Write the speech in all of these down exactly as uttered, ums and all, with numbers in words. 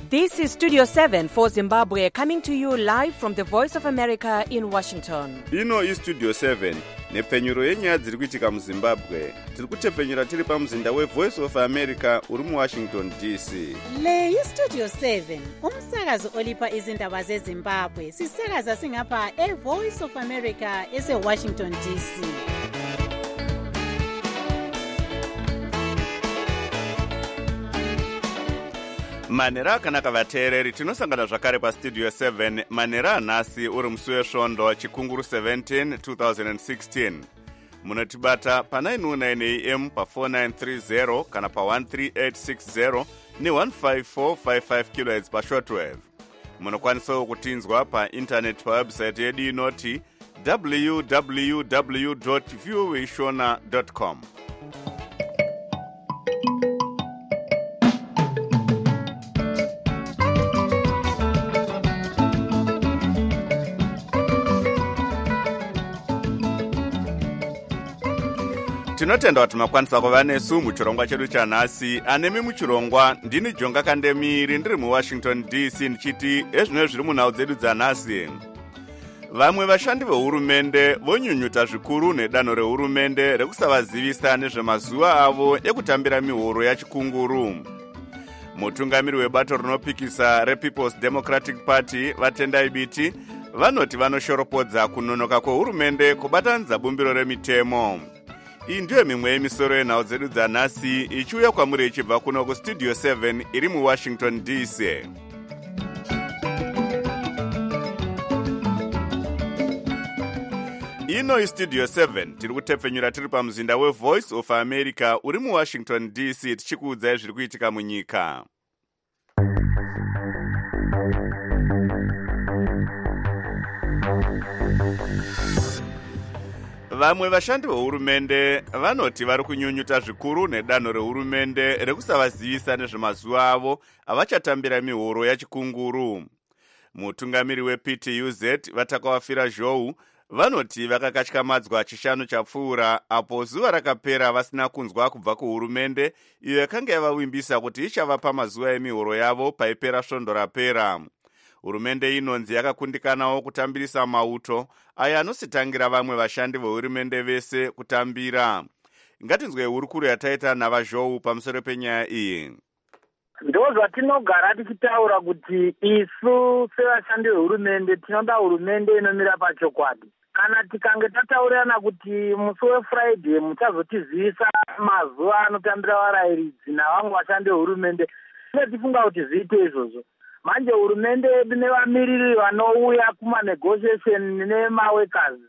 This is Studio seven for Zimbabwe, coming to you live from the Voice of America in Washington. Ino is Studio seven, nepfenyuro yenyaya dziri kuitika muZimbabwe. Tiri kutepfenyura tiri pamuzinda weVoice of America uri muWashington D C. Le iStudio seven, umsakazo olipa izindaba zeZimbabwe. Sisakaza singapha eVoice of America eseWashington D C. Manera akanaka vateereri, tinosangana zvakare paStudio seven manera anhasi uri musi wesvondo chikunguru seventeen twenty sixteen. Munotibata pa nine oh nine A M pa four nine three zero kana pa one three eight six zero ne one five four five five kilohertz pa shortwave. Munokwanisawo kutinzwa pa internet pa website yedu inoti w w w dot voa shona dot com. Tinotenda kuti makwanisa kuva nesu muchirongwa chedu chanhasi. Anemi muchirongwa ndini Jonga Kandemiri ndiri muWashington D C ndichiti ezvino zviri munhau dzedu dzanhasi. Vamwe vashandi vehurumende vonyunyuta zvikuru nedanho rehurumende rekusavazivisa nezvemazuva avo ekutambira mihoro yachikunguru. Mutungamiri webato rinopikisa rePeople's Democratic Party vatendai biti vanoti vanoshoropodza kunonoka kwehurumende kubatanidza bumbiro remitemo. Iyi ndiyo mimwe yemisoro yenhau dzedu dzanhasi ichiuya kwamuri ichibva kuno kuStudio seven iri muWashington D C. Ino iStudio seven tiri kutepfenyura tiri pamuzinda weVoice of America uri muWashington D C tichikuudzai zviri kuitika munyika. Vamwe vashandi vehurumende vanoti vari kunyunyuta zvikuru nedanho rehurumende rekusavazivisa nezvemazuva avo avachatambira mihoro yachikunguru. Mutungamiri weP T U Z Vatakawafira Zhou vanoti vakakatyamadzwa chishanu chapfuura apo zuva rakapera vasina kunzwa kubva kuhurumende iyo yakanga yavavimbisa kuti ichavapa mazuva emihoro yavo paipera svondo rapera. Hurumende inonzi yakakundikanawo kutambirisa mauto aya anositangira vamwe vashandi vehurumende vese kutambira. Ngatinzwe hurukuro yataita navaZhou pamusoro penyaya iyi. Ndo zvatinogara tichitaura kuti isu sevashandi vehurumende tinoda hurumende inomira pachokwadi. Kana tikange tataurirana kuti musi weFriday muchazotizivisa mazuva anotambira varayiridzi navamwe vashandi vehurumende, tifunga kuti zviite izvozvo. Manje hurumende yedu nevamiriri vanouya kumanegotiation nemaworkers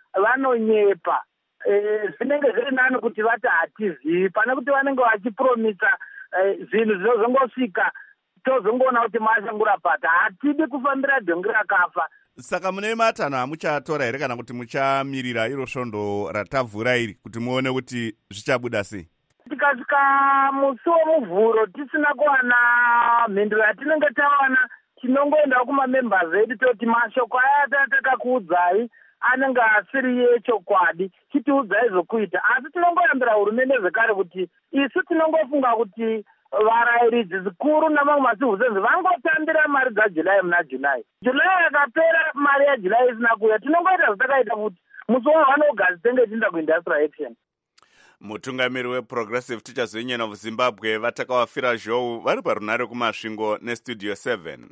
vanonyepa. Zvinenge e, zviri nani kuti vati hatizivi pane kuti vanenge vachipromisa e, zvinhu zvinozongosvika tozongoona kuti mashangura pata. Hatidi kufambira dhongi rakafa. Saka mune matanho amuchatora here kana kuti muchamirira iro svondo ratavhura iri kuti muone kuti zvichabuda sei? Tikasvika musi womuvhuro tisina kuwana mhinduro yatinenge tawana, tinongoenda kumamembers edu toti mashoko aya tatakakuudzai anenge asiri yechokwadi, chitiudzai zvokuita. Asi tinongoyambira hurumende zvekare kuti isu tinongofunga kuti varayiridzi zikuru namamwe masivhusenzi vangotambira mari dzaJulayi muna Julayi. Julayi yakapera mari yaJulayi isina kuuya, tinongoita zvatakaita kuti musi wavanogasi tenge tienda kuindustrial action. Mutungamiri weProgressive Teachers Union of Zimbabwe Vatakawafira Zhou vari parunare kumasvingo neStudio seven.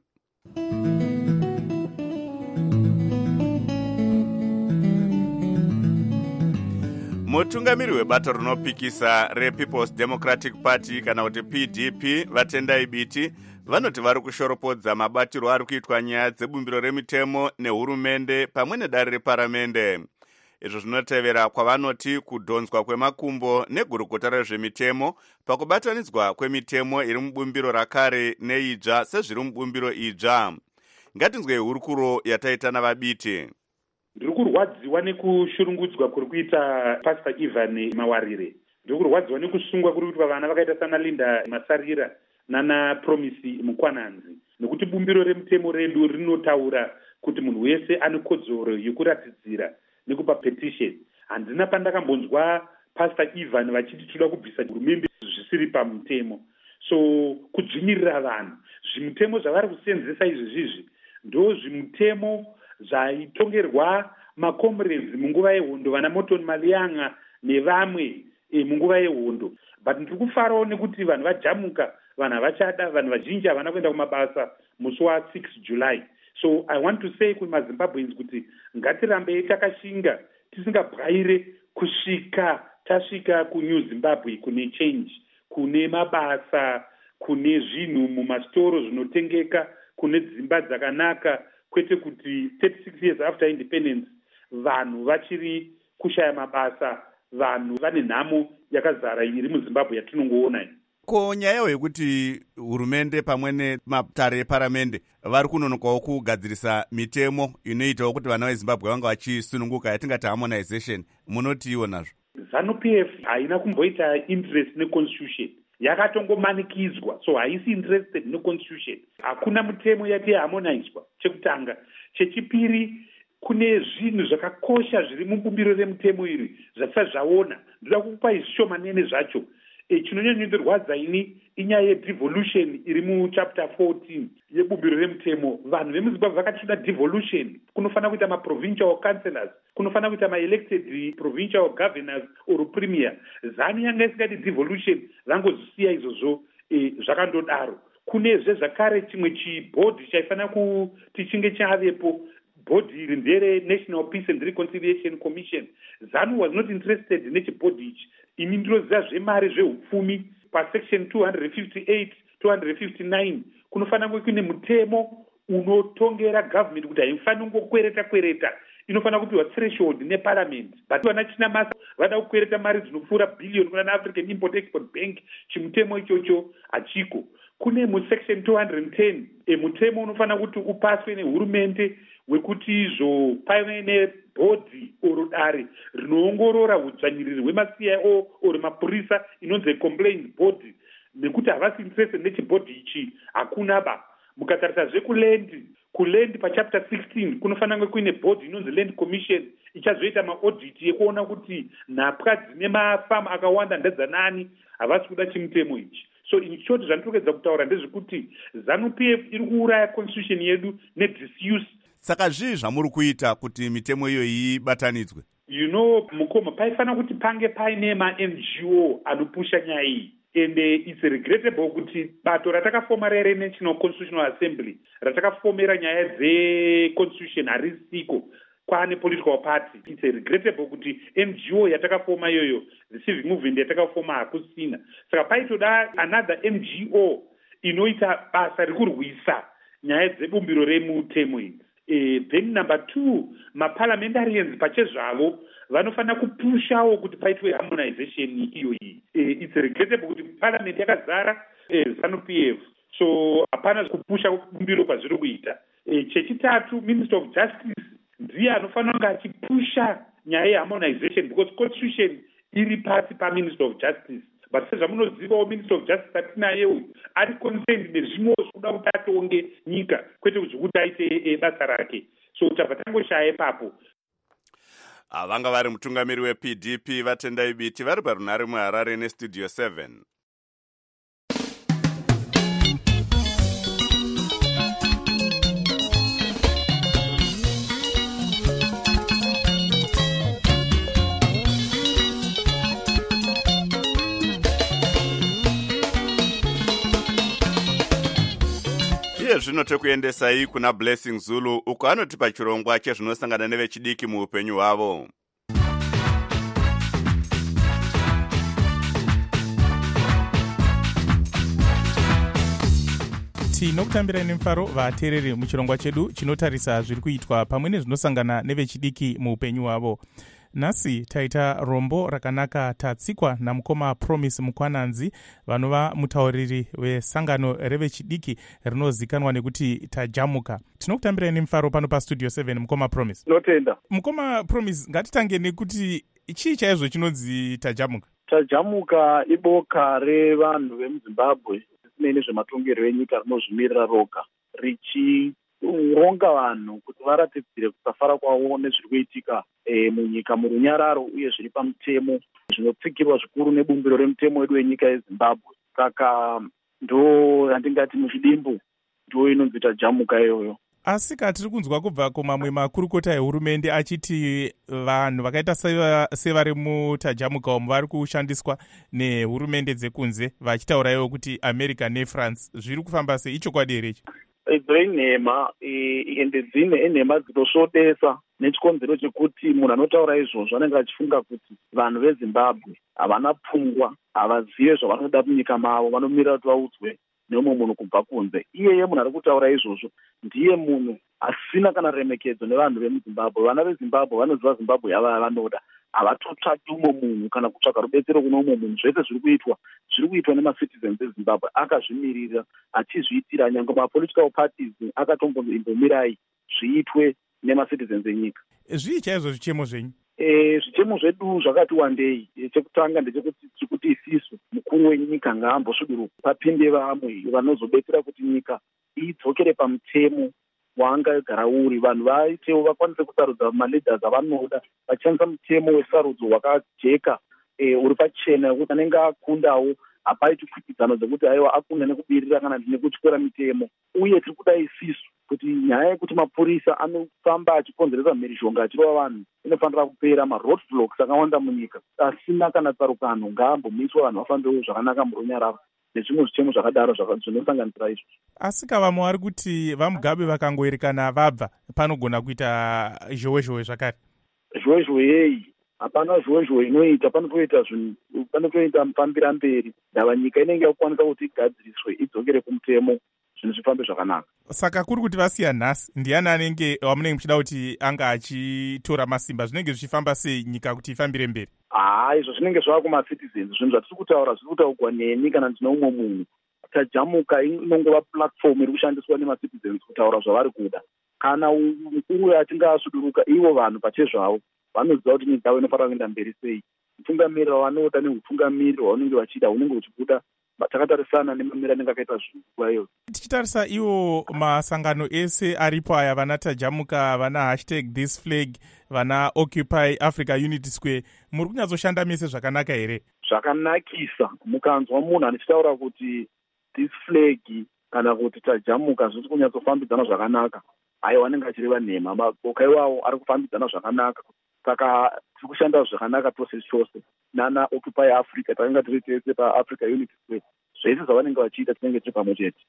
Mutungamiri webato rinopikisa rePeople's Democratic Party kana kuti P D P vatendai biti vanoti vari kushoropodza mabatiro ari kuitwa nyaya dzebumbiro remitemo nehurumende pamwe nedare reparamende. Izvo zvinotevera kwavanoti kudhonzwa kwemakumbo negurukota rezvemitemo pakubatanidzwa kwemitemo iri mubumbiro rakare neijva sezviri mubumbiro ijva. Ngatinzwe hurukuro yataita navabiti. Ndiri kurwadziwa nekushurungudzwa kuri kuita Pastor Ivan Mawarire. Ndiri kurwadziwa nekusungwa kuri kuitwa vana vakaita sana Linda Masarira nana Promise Mukwananzi. Nekuti bumbiro remutemo redu rinotaura kuti munhu wese ane kodzero yokuratidzira nekupa petition. Handina pandakambonzwa Pastor Ivan vachiti toda kubvisa hurumende zvisiri pamutemo. so kudzvinyirira vanhu. Zvimutemo zvavari kusenzesa izvizvizvi ndo zvimutemo zvaitongerwa macomrades munguva yehondo, vana Morton Malianga nevamwe e, munguva yehondo. But ndiri kufarawo nekuti vanhu vajamuka, vanhu havachada, vanhu vazhinji havana kuenda kumabasa musi wa6 July. So I want to say kumaZimbabweans kuti ngatirambei takashinga tisingabwaire kusvika tasvika kuNew Zimbabwe kune change, kune mabasa, kune zvinhu mumastoro zvinotengeka, kune dzimba dzakanaka, kwete kuti thirty-six years after independence vanhu vachiri kushaya mabasa, vanhu vane nhamo yakazara iri muZimbabwe yatinongoona. Ko nyaya yekuti hurumende pamwe nematare eparamende vari kunonokawo kugadzirisa mitemo inoitawo kuti vana veZimbabwe vanga vachisununguka yatingati harmonization, munotiwo nazvo? ZANU-P F haina kumboita interest neconstitution, yakatongomanikidzwa, so haisi interested neconstitution. Hakuna mutemo yati harmonizwa, chekutanga. Chechipiri, kune zvinhu zvakakosha zviri mubumbiro remutemo iri zvasati zvaona. Ndoda kukupa zvishomanene zvacho. E, chinonyanyonderwadza ini inyaya yedevolution iri muchapter fourteen yebumbiro remutemo. Vanhu vemuZimbabwe vakatoda devolution. Kunofanira kuita maprovincial councillors, kunofanira kuita maelected provincial governors or premier. ZANU yanga isingati devolution, vangozisiya izvozvo e, zvakandodaro. Kunezve zvakare chimwe chibhodhi chaifanira kuti chinge chavepo. Bhodhi iri ndere National Peace and Reconciliation Commission. ZANU was not interested nechibhodhi ichi. Ini ndinoziva zvemari zveupfumi pasection two fifty-eight, two fifty-nine kunofanira kunge kune mutemo unotongera government kuti haifaniri kungokwereta kwereta, inofanira kupiwa threshold neparliament. But vana china masa vada kukwereta mari dzinopfuura billion kuna African Import Export Bank, chimutemo ichocho hachiko. Kune musection two ten e mutemo unofanira kuti upaswe nehurumende wekuti izvo paive nebhodhi orodare rinoongorora hudzvanyiriri hwema-C I O ori mapurisa inonzi complaint body, nekuti havasi interested nechibhodhi ichi hakuna ba. Mukatarisa zvekuland, kuland pachapter sixteen kunofanira kunge kuine bhodhi inonzi Land Commission ichazoita maaudit ekuona kuti nhapwa dzine mafamu akawanda ndedzanani. Havasi kuda chimutemo ichi. So in short, zvandinokedza kutaura ndezvekuti ZANU-P F iri kuuraya constitution yedu nedisuse. Saka zvii zvamuri kuita kuti mitemo iyoyi ibatanidzwe? You know, mukoma, paifanira kuti pange paine ma-N G O anopusha nyaya iyi. And uh, it's regrettable kuti bato ratakafoma re-National Constitutional Assembly ratakafomera nyaya dze-constitution harisiko, kwaane political party. It's regrettable kuti N G O yatakafoma yoyo, the civic movement yatakafoma hakusina. Saka paitoda another N G O inoita basa rekurwisa nyaya dzebumbiro remutemo idzi. Uh, then number two, ma-parliamentarians pachezvavo vanofanira kupushawo kuti paitwe harmonization iyoyi. Uh, it's regrettable kuti parliament yakazara uh, ZANU-P F, so hapana kupusha bumbiro kwazviri kuita. Uh, chechitatu, Minister of Justice ndiye anofanira kunge achipusha nyaya yeharmonization because constitution iri pasi paMinister of Justice. But sezvamunozivawo Minister of Justice atinaye ari concerned nezvimwe zvikuda kuti atonge nyika, kwete zvekuti aite basa rake. So tabva tangoshaya ipapo. Vanga vari mutungamiri weP D P Vatendai Biti vari parunhare muHarare neStudio seven. Zvino tekuendesai kuna Blessing Zulu uko anotipa chirongwa chezvinosangana nevechidiki muupenyu hwavo. tinokutambira nemufaro vateereri muchirongwa chedu chinotarisa zviri kuitwa pamwe nezvinosangana nevechidiki muupenyu hwavo. Nhasi taita rombo rakanaka tatsikwa namukoma Promise Mukwananzi vanova mutauriri wesangano revechidiki rinozikanwa nekuti tajamuka. Tinokutambira nemufaro pano paStudio seven mukoma Promise. Notenda. Mukoma Promise, ngatitange nekuti chii chaizvo chinonzi tajamuka? Tajamuka iboka revanhu vemuZimbabwe zvisinei nezvematongerwo enyika rinozvimirira roga, richironga vanhu kuti varatidzire kusafara kwavo nezviri kuitika e, munyika murunyararo uye zviri pamutemo zvinotsikirwa zvikuru nebumbiro remutemo wedu wenyika yeZimbabwe. Saka ndo andingati muchidimbu ndo inonzi tajamuka iyoyo. Asi katiri kunzwa kubva kumamwe makurukota ehurumende achiti vanhu vakaita sevari mutajamuka umu vari kushandiswa nehurumende dzekunze, vachitaura iwo kuti America neFrance. Zviri kufamba sei? Ichokwadi here ichi? Idzo inhema ende dzine inhema dzitosvodesa nechikonzero chekuti munhu anotaura izvozvo anenge achifunga kuti vanhu veZimbabwe havana pfungwa, havazive zvavanoda munyika mavo, vanomira kuti vaudzwe neumwe munhu kubva kunze. Iyeye munhu ari kutaura izvozvo ndiye munhu asina kana remekedzo nevanhu vemuZimbabwe. Vana veZimbabwe vanoziva Zimbabwe yava yavanoda, havatotsvaki umwe munhu kana kutsvaka rubetsero kuna umwe munhu. Zvese zviri kuitwa zviri kuitwa nemacitizens eZimbabwe akazvimirira, achizviitira. Nyange mapolitical parties akatombomirai zviitwe nemacitizens enyika. Zvii chaizvo zvichemo zvenyu? E, zvichemo zvedu zvakati wandei. Chekutanga ndechekuti tiri kuti isisu mukuru wenyika ngaambosviduruka papinde vamwe vanozobetsera kuti nyika idzokere pamutemo wanga yagara uri. Vanhu vaitewo vakwanise kusarudza maleaders avanoda vachishandisa mutemo wesarudzo wakajeka, e, uri pachena, kuti anenge akundawo hapaiti kwikwidzano dzekuti aiwa akunda nekubirira kana nekutyora mitemo. Uye tiri kuda isisu kuti nyaya yekuti mapurisa anofamba achikonzeresa mhirizhonga achirova vanhu inofanira kupera. Maroadblocks akawanda munyika asina kana tsarukano ngaambomiswa, vanhu vafambewo zvakanaka murunyararo nezvimwe zvichemo zvakadaro zvinosanganisira izvo. Asi kavamwe vari kuti vaMugabe vakangoerekana vabva panogona kuita zhowezhowe zvakare. Zhowezhowe yei? Hapana zhowezhowe inoita, panotoita zvinhu, panotoita mufambira mberi ndava nyika inenge yakukwanisa kuti igadziriswe idzokere kumutemo, zvinhu zvifambe zvakanaka. Saka kuri kuti vasiya nhasi, ndiani anenge wamunenge muchida kuti anga achitora masimba? Zvinenge zvichifamba sei nyika kuti ifambire mberi? Ah, izvo zvinenge zvava kumacitizens. Zvinhu zvatiri kutaura zviri kutaurwa neni kana ndine umwe munhu. Tajamuka inongova platform iri kushandiswa nemacitizens kutaura zvavari kuda. Kana mukuru achinge asviduruka, ivo vanhu pachezvavo vanoziva kuti nyika yavo inofanira kuenda mberi sei. Utungamiri hwavanoda neutungamiri hwavanenge vachida hunenge huchibuda. Takatarisana nemamira anenge akaita zvinguva iyo. Tichitarisa iwo masangano ese aripo aya, vana Tajamuka, vana hashtag this flag, vana Occupy Africa Unity Square, muri kunyatsoshanda mese zvakanaka here? Zvakanakisa. Mukanzwa munhu anichitaura kuti this flag kana kuti Tajamuka zviri kunyatsofambidzana zvakanaka, aiwa anenge achireva nhema. Maboka iwawo ari kufambidzana zvakanaka. Saka tiri kushanda zvakanaka tose chose nana Occupy Africa, takanga tiri tese paAfrica Unity Square. Zvese zvavanenge vachiita tinenge tiri pamwe chete.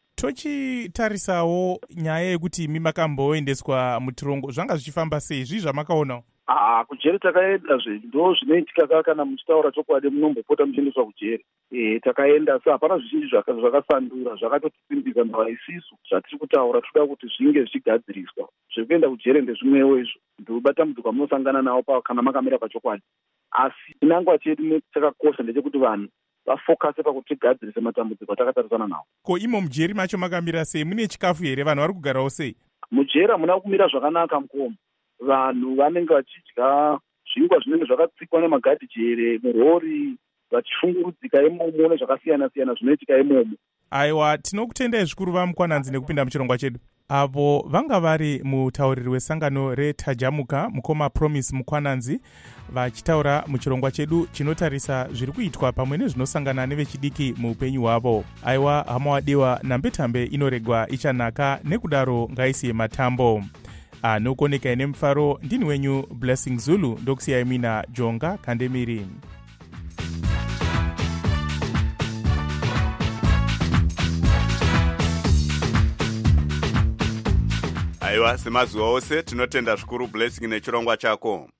Tochitarisawo nyaya yekuti imi makamboendeswa mutirongo, zvanga zvichifamba sei? Zvii zvamakaonawo? Ah, kujeri takaenda zve ndo zvinoitika kana muchitaura chokwadi munombopota muchiendeswa kujeri. Eh, takaenda sa hapana zvizhinji zvakasandura, zvakatotisimbisa ndava isisu zvatiri kutaura toda kuti zvinge zvichigadziriswa. Zvekuenda kujeri ndezvimwewo izvo, ndoubatambudziko munosangana nawo kana makamira pachokwadi. Asi chinangwa chedu chakakosha ndechekuti vanhu vafokase pakuti tigadzirise matambudziko atakatarisana nawo. Ko imo mujeri macho makamira sei? Mune chikafu here? Vanhu vari kugarawo sei? Mujeri hamuna kumira zvakanaka mukoma. Vanhu vanenge vachidya zvingwa zvinenge zvakatsikwa nemagadhijere murori, vachishungurudzika imomo nezvakasiyana siyana zvinoitika imomo. Aiwa, tinokutendai zvikuru vaMukwananzi nekupinda muchirongwa chedu. Avo vanga vari mutauriri wesangano reTajamuka, mukoma Promise Mukwananzi, vachitaura muchirongwa chedu chinotarisa zviri kuitwa pamwe nezvinosangana nevechidiki muupenyu hwavo. Aiwa, hama wadiwa, nambetambe inoregwa ichanaka, nekudaro ngaisiye matambo. Anokoneka ine mufaro, ndini wenyu Blessing Zulu, ndokusiyai mina Jonga Kandemiri. Aiwa, semazuva ose tinotenda zvikuru Blessing nechirongwa chako.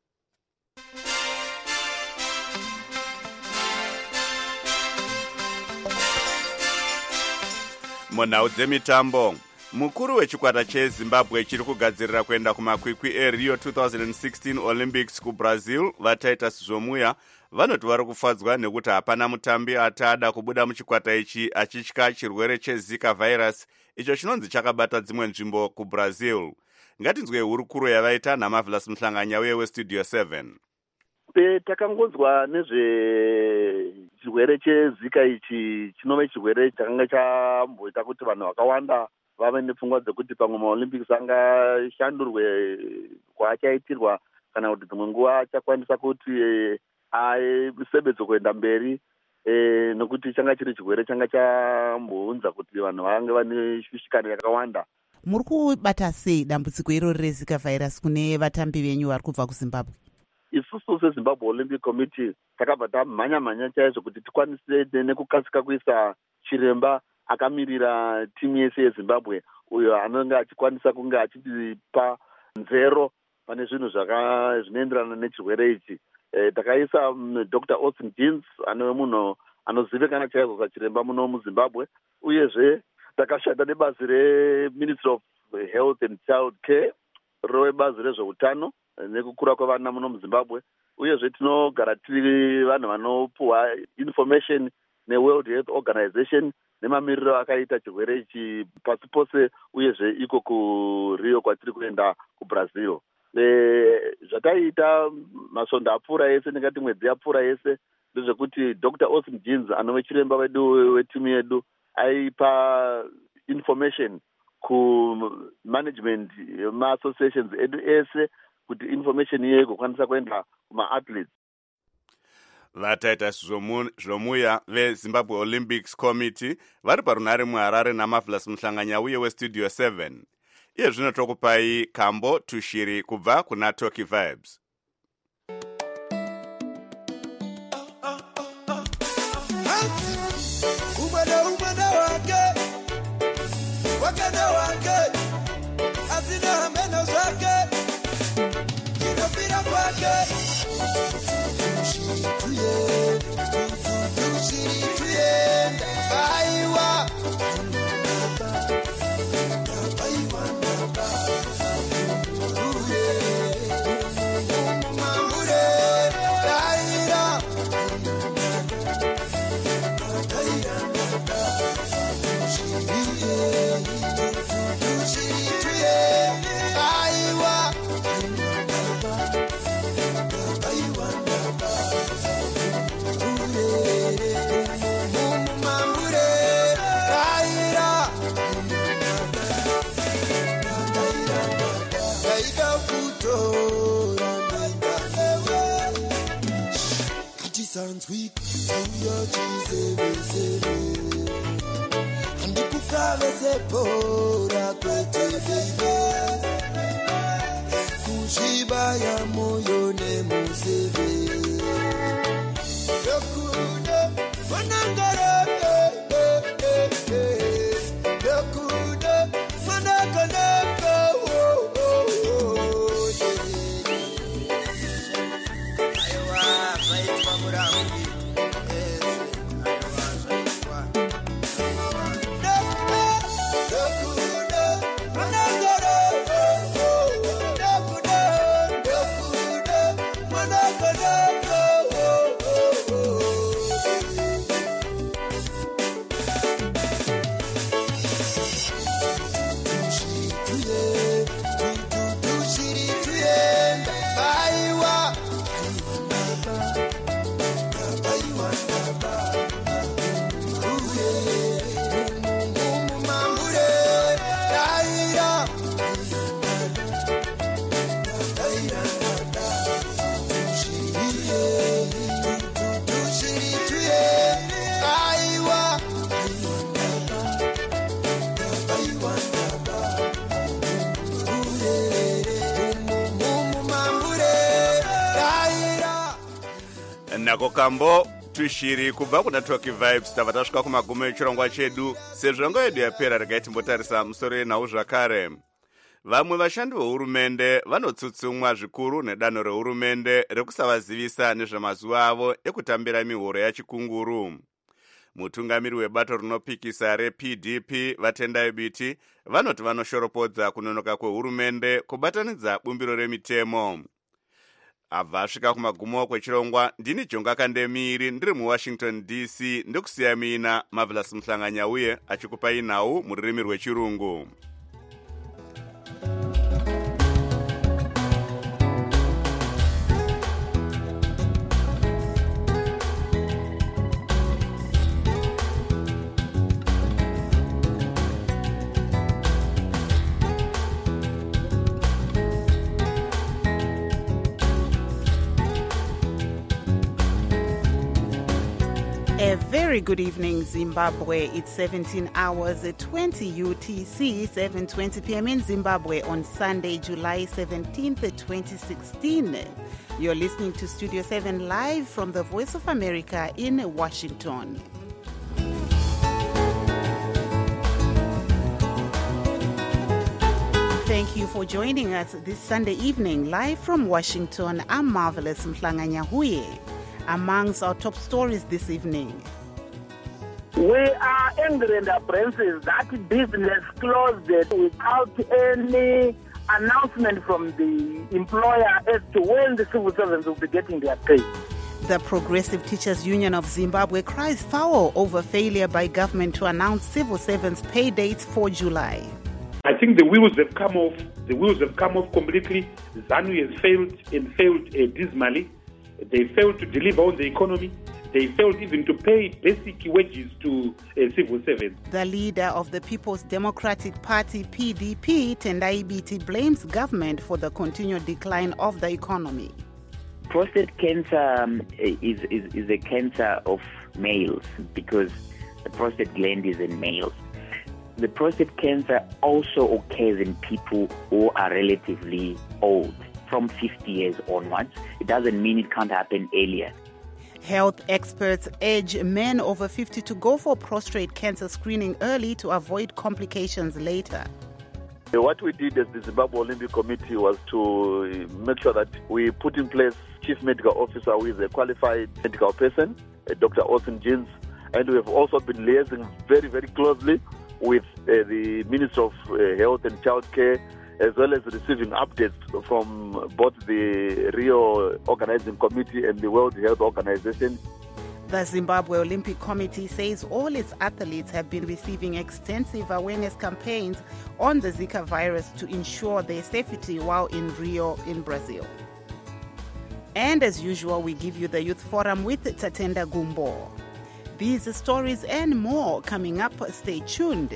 Munhau dzemitambo, mukuru wechikwata cheZimbabwe chiri kugadzirira kuenda kumakwikwi eRio two thousand sixteen Olympics kuBrazil, vaTitus Zvomuya, vanoti vari kufadzwa nekuti hapana mutambi atada kubuda muchikwata ichi achitya chirwere chezika virus icho chinonzi chakabata dzimwe nzvimbo kuBrazil. Ngatinzwe hurukuro yavaita naMarvelous Mhlanganya uye weStudio seven. Takangonzwa nezvechirwere chezika ichi chinove chirwere chakanga chamboita kuti vanhu vakawanda vave nepfungwa dzekuti pamwe maOlympics angashandurwe kwaachaitirwa kana kuti dzimwe nguva achakwanisa kuti asebedzo kuenda mberi. e, nokuti changa chiri chirwere changa chambounza kuti vanhu vange vane shushikano yakawanda. Muri kubata sei dambudziko irori rezika virus kune vatambi venyu vari kubva kuZimbabwe? Isusu seZimbabwe Olympic Committee takabva tamhanya mhanya chaizvo kuti tikwanise nekukasika kuisa chiremba akamirira timu yese yeZimbabwe uyo anenge achikwanisa kunge achitipa nzero pane zvinhu zvinoenderana nechirwere ichi. E, takaisa um, Doctor Austin Jeans anove munhu anozivikana chaizvo sachiremba muno muZimbabwe, uyezve takashanda nebazi reMinistry of Health and Child Care rove bazi rezveutano nekukura kwevana muno muZimbabwe, uyezve tinogara tiri vanhu vanopuhwa information neWorld Health Organization nemamiriro akaita chirwere ichi pasi pose, uyezve iko kuRio kwatiri kuenda kuBrazil. E, zvataita masvondo apfuura yese ndingati mwedzi yapfuura yese ndezvekuti Doctor Austin Jeans anove chiremba wedu wetimu yedu aipa information kumanagement yema-associations edu ese kuti information iye igokwanisa kuenda kuma-athletes. Vataita zvomuya veZimbabwe Olympics Committee vari parunhare muHarare naMavlas Muhlanganyauye weStudio seven. Iye zvino tokupai Kambo Tushiri kubva kuna Toki Vibes. Sounds weak, your cheese, and the Kufrave Sepora, Kushiba Yamoyo Nemuseve. Yokuda, Manangara, Yokuda, Managana. Nako Kambo Tushiri kubva kuna Toki Vibes. Tava tasvika kumagumo echirongwa chedu. Sezvo nguva yedu yapera, regai timbotarisa musoro yenhau zvakare. Vamwe vashandi vehurumende vanotsutsumwa zvikuru nedanho rehurumende rekusavazivisa nezvemazuva avo ekutambira mihoro yachikunguru. Mutungamiri webato rinopikisa reP D P Vatendai Biti vanoti vanoshoropodza kunonoka kwehurumende kubatanidza bumbiro remitemo. Abva asvika kumagumo kwechirongwa, ndini Jonga Kandemiri ndiri muWashington D C ndikusiya mina Marvelous Muhlanganyauye achikupai nhau mururimi rwechirungu. A very good evening, Zimbabwe. It's seventeen hours at twenty U T C, seven twenty p m in Zimbabwe on Sunday, July seventeenth, twenty sixteen. You're listening to Studio seven live from the Voice of America in Washington. Thank you for joining us this Sunday evening, live from Washington. I'm Marvelous Mhlanganyahuye. Amongst our top stories this evening, we are angry and apprehensive that business closed without any announcement from the employer as to when the civil servants will be getting their pay. The Progressive Teachers Union of Zimbabwe cries foul over failure by government to announce civil servants' pay dates for July. I think the wheels have come off. The wheels have come off completely. ZANU has failed and failed uh, dismally. They failed to deliver on the economy. They failed even to pay basic wages to uh, civil servants. The leader of the People's Democratic Party, P D P, Tendai Biti, blames government for the continued decline of the economy. Prostate cancer um, is, is, is a cancer of males because the prostate gland is in males. The prostate cancer also occurs in people who are relatively old, from fifty years onwards. It doesn't mean it can't happen earlier. Health experts urge men over fifty to go for prostate cancer screening early to avoid complications later. What we did as the Zimbabwe Olympic Committee was to make sure that we put in place Chief Medical Officer who is a qualified medical person, Doctor Austin Jeans, and we have also been liaising very, very closely with uh, the Minister of uh, Health and Childcare, as well as receiving updates from both the Rio Organizing Committee and the World Health Organization. The Zimbabwe Olympic Committee says all its athletes have been receiving extensive awareness campaigns on the Zika virus to ensure their safety while in Rio in Brazil. And as usual, we give you the Youth Forum with Tatenda Gumbo. These stories and more coming up. Stay tuned.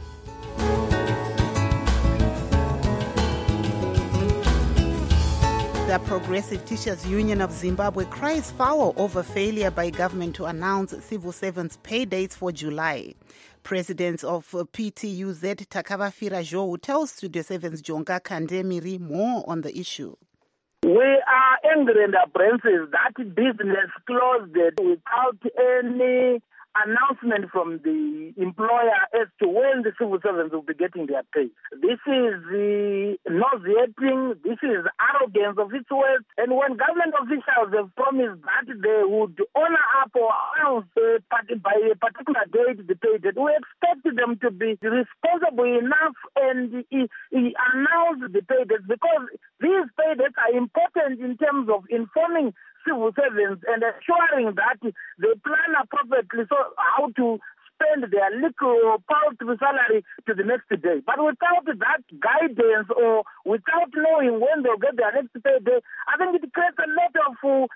The Progressive Teachers Union of Zimbabwe cries foul over failure by government to announce civil servants' pay dates for July. President of P T U Z, Takavafira Zhou, tells Studio seven's Jonga Kandemiri more on the issue. We are angry and apprehensive that business closed without any announcement from the employer as to when the civil servants will be getting their pay. This is uh, nauseating, this is arrogance of its words, and when government officials have promised that they would honor up or announce uh, by a particular date the pay date, we expect them to be responsible enough and uh, uh, announce the pay dates, because these pay dates are important in terms of informing civil servants and ensuring that they plan appropriately so how to spend their little paltry salary to the next day. But without that guidance or without knowing when they'll get their next pay day, I think it creates a lot of uh,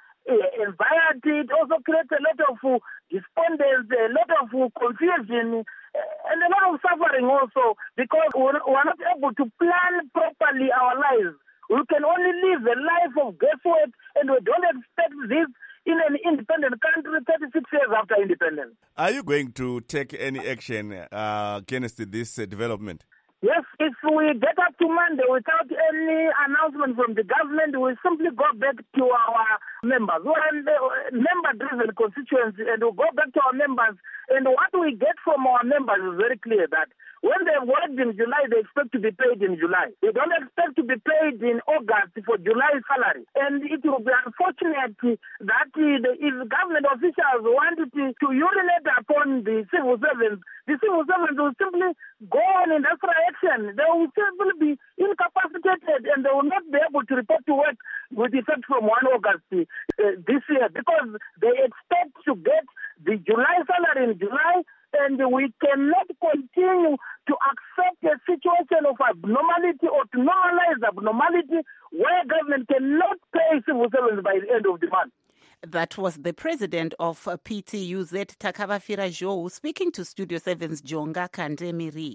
anxiety. It also creates a lot of uh, despondence, a lot of uh, confusion, uh, and a lot of suffering also, because we're, we're not able to plan properly our lives. We can only live a life of guesswork, and we don't expect this in an independent country thirty-six years after independence. Are you going to take any action uh, against this uh, development? Yes, if we get up to Monday without any announcement from the government, we simply go back to our members. We're a member-driven constituency, and we'll go back to our members. And what we get from our members is very clear, that when they've worked in July, they expect to be paid in July. They don't expect to be paid in August for July salary. And it will be unfortunate that the, if government officials wanted to, to urinate upon the civil servants, the civil servants will simply go on industrial action. They will simply be incapacitated, and they will not be able to report to work with effect from one August uh, this year, because they expect to get the July salary in July. And we cannot continue to accept a situation of abnormality or to normalize abnormality where government cannot pay civil servants by the end of the month. That was the president of P T U Z, Takavafira Zhou, speaking to Studio seven's Jonga Kandemiri.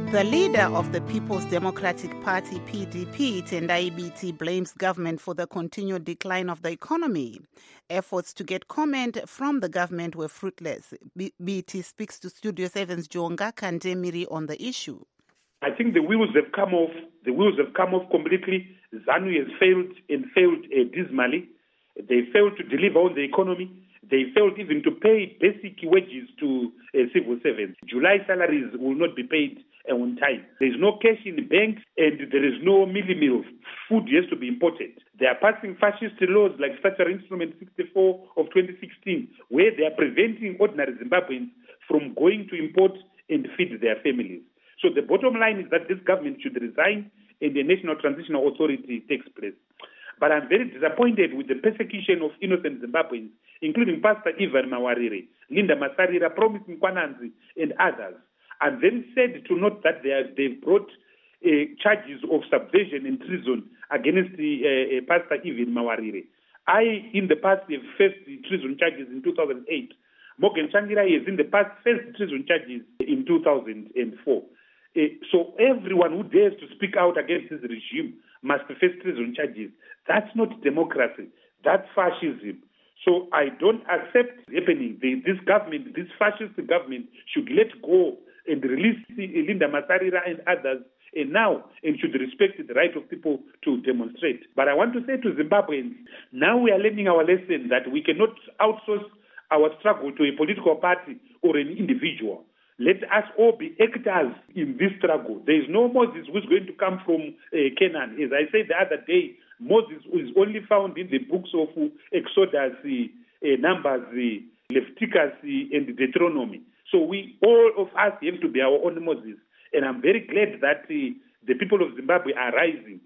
The leader of the People's Democratic Party, P D P, Tendai Biti, blames government for the continued decline of the economy. Efforts to get comment from the government were fruitless. B- Biti speaks to Studio seven's Jonga Kandemiri on the issue. I think the wheels have come off. The wheels have come off completely. ZANU has failed and failed uh, dismally. They failed to deliver on the economy. They failed even to pay basic wages to uh, civil servants. July salaries will not be paid uh, on time. There is no cash in the banks and there is no mealie meal. Food has to be imported. They are passing fascist laws like Statutory Instrument sixty-four of twenty sixteen, where they are preventing ordinary Zimbabweans from going to import and feed their families. So the bottom line is that this government should resign and the National Transitional Authority takes place. But I'm very disappointed with the persecution of innocent Zimbabweans, including Pastor Ivan Mawarire, Linda Masarira, Promise Nkwananzi, and others. I'm very sad to note that they have, they've brought uh, charges of subversion and treason against the, uh, uh, Pastor Ivan Mawarire. I, in the past, have faced the treason charges in two thousand eight. Morgan Changirai has in the past faced treason charges in two thousand four. Uh, so everyone who dares to speak out against this regime must face treason charges. That's not democracy. That's fascism. So I don't accept happening. The, this government, this fascist government, should let go and release Linda Masarira and others and now and should respect the right of people to demonstrate. But I want to say to Zimbabweans, now we are learning our lesson that we cannot outsource our struggle to a political party or an individual. Let us all be actors in this struggle. There is no Moses who is going to come from uh, Canaan. As I said the other day, Moses is only found in the books of Exodus, uh, Numbers, uh, Leviticus, uh, and Deuteronomy. So we, all of us, have to be our own Moses. And I'm very glad that uh, the people of Zimbabwe are rising.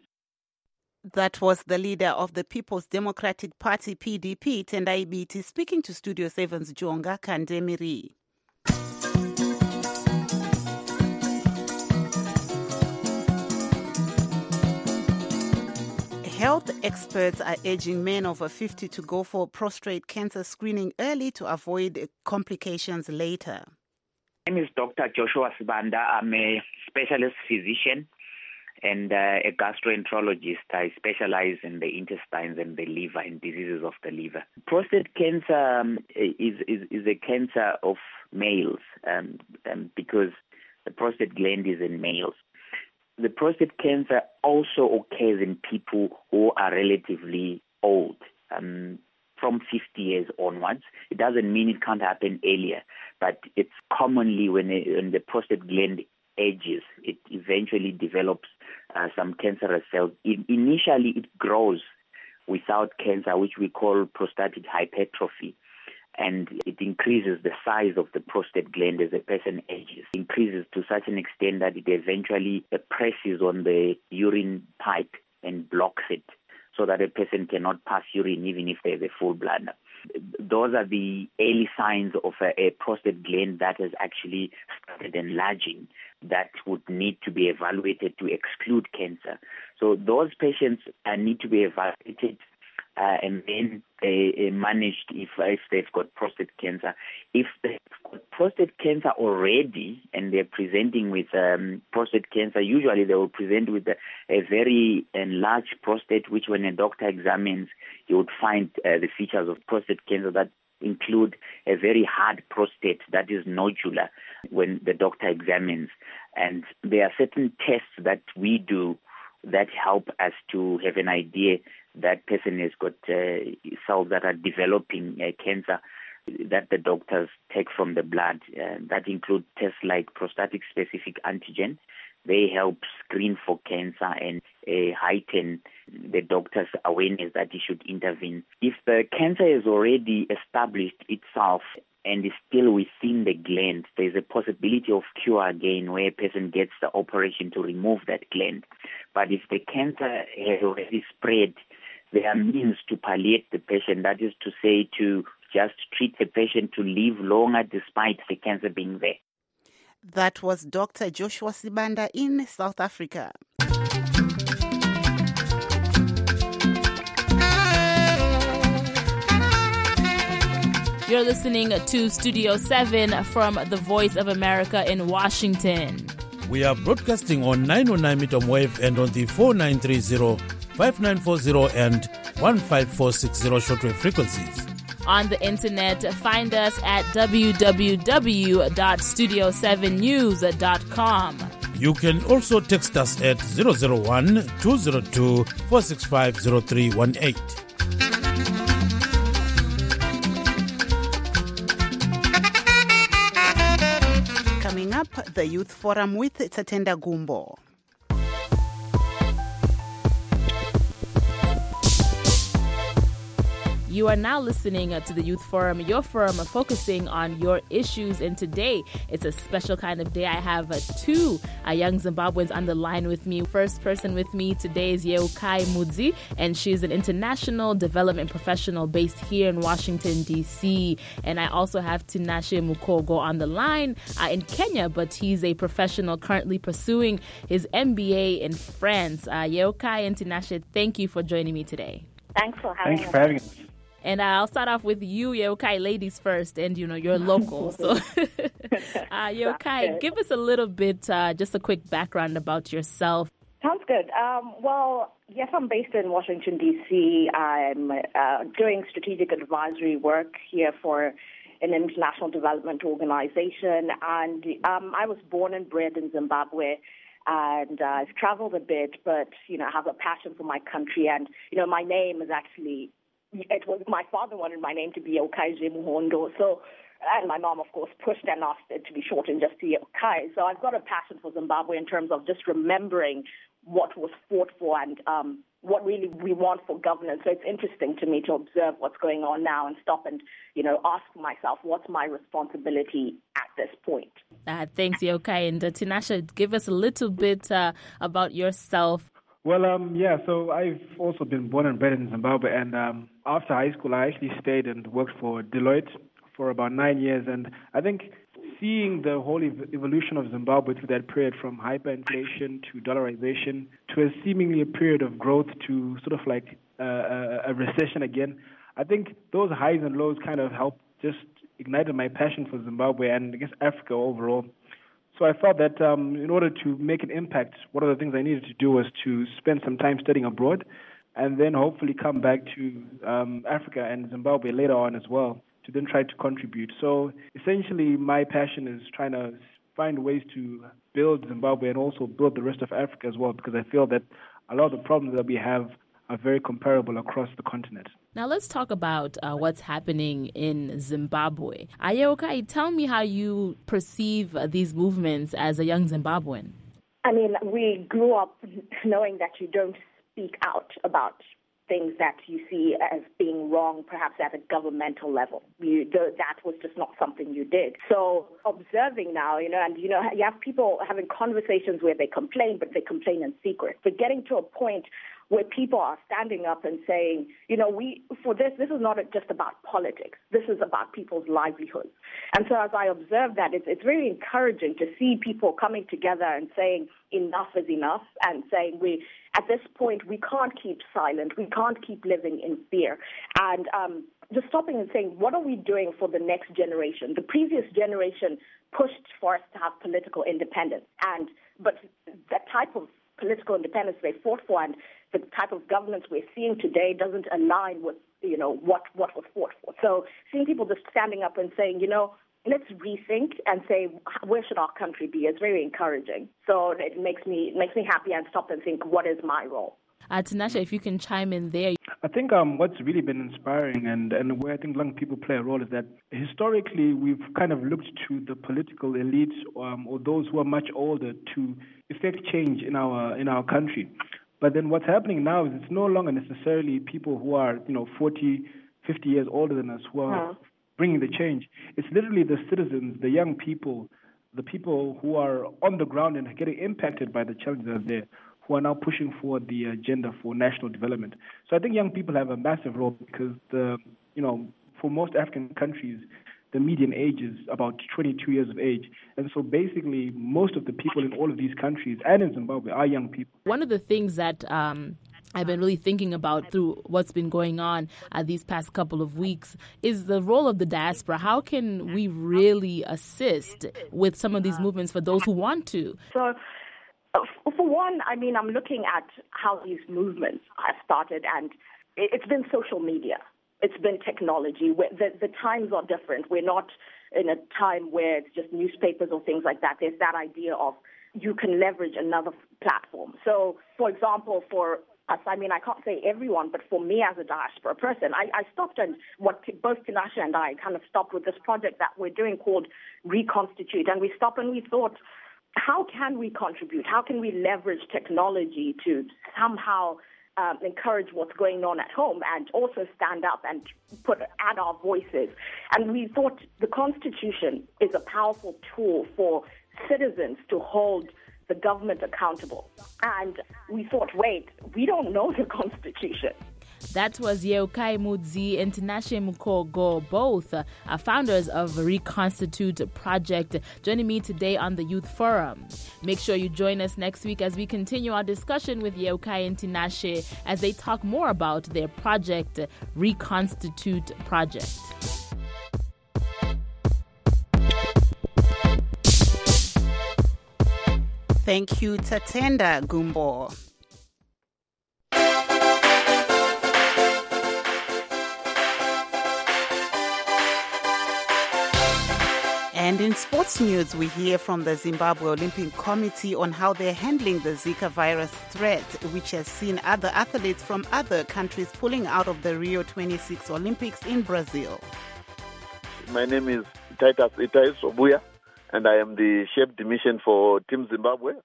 That was the leader of the People's Democratic Party, P D P, Tendai Biti, speaking to Studio seven's Jonga Kandemiri. Health experts are urging men over fifty to go for prostate cancer screening early to avoid complications later. My name is Doctor Joshua Sibanda. I'm a specialist physician and uh, a gastroenterologist. I specialize in the intestines and the liver and diseases of the liver. Prostate cancer um, is, is, is a cancer of males um, um, because the prostate gland is in males. The prostate cancer also occurs in people who are relatively old, um, from fifty years onwards. It doesn't mean it can't happen earlier, but it's commonly when, it, when the prostate gland ages, it eventually develops uh, some cancerous cells. It, initially, it grows without cancer, which we call prostatic hypertrophy. And it increases the size of the prostate gland as a person ages. It increases to such an extent that it eventually presses on the urine pipe and blocks it so that a person cannot pass urine even if there's a full bladder. Those are the early signs of a, a prostate gland that has actually started enlarging that would need to be evaluated to exclude cancer. So those patients uh, need to be evaluated Uh, and then uh, managed if, if they've got prostate cancer. If they've got prostate cancer already and they're presenting with um, prostate cancer, usually they will present with a, a very enlarged prostate, which when a doctor examines, you would find uh, the features of prostate cancer that include a very hard prostate that is nodular when the doctor examines. And there are certain tests that we do that help us to have an idea that person has got uh, cells that are developing uh, cancer that the doctors take from the blood. Uh, that include tests like prostatic-specific antigen. They help screen for cancer and uh, heighten the doctor's awareness that he should intervene. If the cancer has already established itself and is still within the gland, there's a possibility of cure again where a person gets the operation to remove that gland. But if the cancer has already spread, there are means to palliate the patient, that is to say to just treat the patient to live longer despite the cancer being there. That was Doctor Joshua Sibanda in South Africa. You're listening to Studio seven from the Voice of America in Washington. We are broadcasting on nine oh nine meter wave and on the four nine three zero, five nine four zero and one five four six zero shortwave frequencies. On the internet, find us at w w w dot studio seven news dot com. You can also text us at zero zero one, two zero two, four six five zero three one eight. Coming up, the Youth Forum with Tatenda Gumbo. You are now listening to the Youth Forum, your forum focusing on your issues. And today, it's a special kind of day. I have uh, two uh, young Zimbabweans on the line with me. First person with me today is Yeukai Mudzi, and she's an international development professional based here in Washington, D C. And I also have Tinashe Mukogo on the line uh, in Kenya, but he's a professional currently pursuing his M B A in France. Uh, Yeukai and Tinashe, thank you for joining me today. Thanks for having Thanks us. for having us. And I'll start off with you, Yeukai, ladies first, and, you know, you're local. So, uh, Yeukai, give us a little bit, uh, just a quick background about yourself. Sounds good. Um, well, yes, I'm based in Washington, D C. I'm uh, doing strategic advisory work here for an international development organization. And um, I was born and bred in Zimbabwe. And uh, I've traveled a bit, but, you know, I have a passion for my country. And, you know, my name is actually... It was my father wanted my name to be Yeukai Muhondo, so and my mom, of course, pushed and asked it to be shortened just to Yeukai. So I've got a passion for Zimbabwe in terms of just remembering what was fought for and um, what really we want for governance. So it's interesting to me to observe what's going on now and stop and, you know, ask myself, what's my responsibility at this point? Uh, thanks, Yeukai. And uh, Tinashe, give us a little bit uh, about yourself. Well, um, yeah, so I've also been born and bred in Zimbabwe, and um, after high school, I actually stayed and worked for Deloitte for about nine years, and I think seeing the whole ev- evolution of Zimbabwe through that period from hyperinflation to dollarization to a seemingly a period of growth to sort of like uh, a, a recession again, I think those highs and lows kind of helped just ignited my passion for Zimbabwe and I guess Africa overall. So I thought that um, in order to make an impact, one of the things I needed to do was to spend some time studying abroad and then hopefully come back to um, Africa and Zimbabwe later on as well to then try to contribute. So essentially my passion is trying to find ways to build Zimbabwe and also build the rest of Africa as well, because I feel that a lot of the problems that we have are very comparable across the continent. Now let's talk about uh, what's happening in Zimbabwe. Yeukai, tell me how you perceive uh, these movements as a young Zimbabwean. I mean, we grew up knowing that you don't speak out about things that you see as being wrong, perhaps at a governmental level. You, the, that was just not something you did. So observing now, you know, and, you know, you have people having conversations where they complain, but they complain in secret. But getting to a point where people are standing up and saying, you know, we for this, this is not just about politics. This is about people's livelihoods. And so as I observe that, it's, it's very encouraging to see people coming together and saying enough is enough and saying we, at this point, we can't keep silent. We can't keep living in fear. And um, just stopping and saying, what are we doing for the next generation? The previous generation pushed for us to have political independence. And but that type of political independence they fought for and the type of governance we're seeing today doesn't align with, you know, what, what was fought for. So seeing people just standing up and saying, you know, let's rethink and say, where should our country be? It's very encouraging. So it makes me it makes me happy and stop and think, what is my role? Uh, Tinashe, if you can chime in there. I think um, what's really been inspiring and, and where I think young people play a role is that historically we've kind of looked to the political elites um, or those who are much older to effect change in our in our country. But then what's happening now is it's no longer necessarily people who are, you know, forty, fifty years older than us who are uh-huh. bringing the change. It's literally the citizens, the young people, the people who are on the ground and getting impacted by the challenges that are there, who are now pushing forward the agenda for national development. So I think young people have a massive role because, the, you know, for most African countries, the median age is about twenty-two years of age. And so basically most of the people in all of these countries and in Zimbabwe are young people. One of the things that um, I've been really thinking about through what's been going on uh, these past couple of weeks is the role of the diaspora. How can we really assist with some of these movements for those who want to? So, uh, for one, I mean, I'm looking at how these movements have started, and it's been social media. It's been technology. The, the times are different. We're not in a time where it's just newspapers or things like that. There's that idea of you can leverage another platform. So, for example, for us, I mean, I can't say everyone, but for me as a diaspora person, I, I stopped and what both Tinashe and I kind of stopped with this project that we're doing called Reconstitute. And we stopped and we thought, how can we contribute? How can we leverage technology to somehow um, encourage what's going on at home and also stand up and put add our voices? And we thought the Constitution is a powerful tool for citizens to hold the government accountable. And we thought, wait, we don't know the Constitution. That was Yeukai Mudzi and Tinashe Mukogo, both uh, are founders of Reconstitute Project, joining me today on the Youth Forum. Make sure you join us next week as we continue our discussion with Yeukai and Tinashe as they talk more about their project, Reconstitute Project. Thank you, Tatenda Gumbo. And in sports news, we hear from the Zimbabwe Olympic Committee on how they're handling the Zika virus threat, which has seen other athletes from other countries pulling out of the Rio twenty-six Olympics in Brazil. My name is Titus Itais Obuya, and I am the chef de mission for Team Zimbabwe,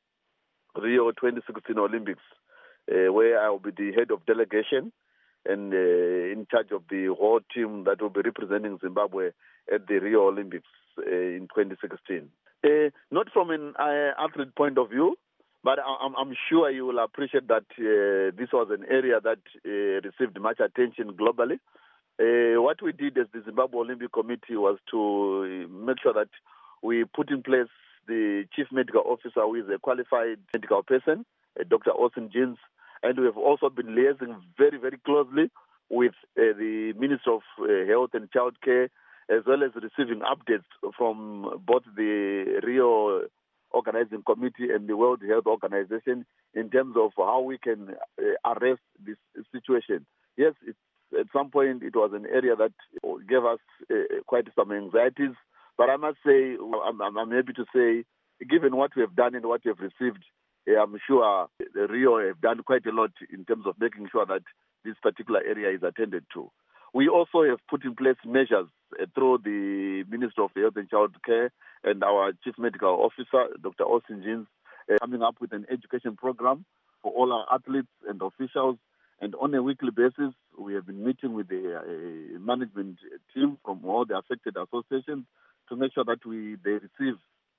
Rio twenty sixteen Olympics, uh, where I will be the head of delegation and uh, in charge of the whole team that will be representing Zimbabwe at the Rio Olympics uh, in twenty sixteen. Uh, not from an uh, athlete point of view, but I'm, I'm sure you will appreciate that uh, this was an area that uh, received much attention globally. Uh, what we did as the Zimbabwe Olympic Committee was to make sure that we put in place the chief medical officer, who is a qualified medical person, uh, Doctor Austin Jeans, and we have also been liaising very, very closely with uh, the Minister of uh, Health and Child Care, as well as receiving updates from both the Rio Organizing Committee and the World Health Organization in terms of how we can uh, arrest this situation. Yes, it's, at some point it was an area that gave us uh, quite some anxieties, but I must say, I'm, I'm happy to say, given what we have done and what we have received, I'm sure the Rio have done quite a lot in terms of making sure that this particular area is attended to. We also have put in place measures uh, through the Minister of Health and Child Care and our Chief Medical Officer, Doctor Austin Jeans, uh, coming up with an education program for all our athletes and officials. And on a weekly basis, we have been meeting with the uh, management team from all the affected associations to make sure that we they receive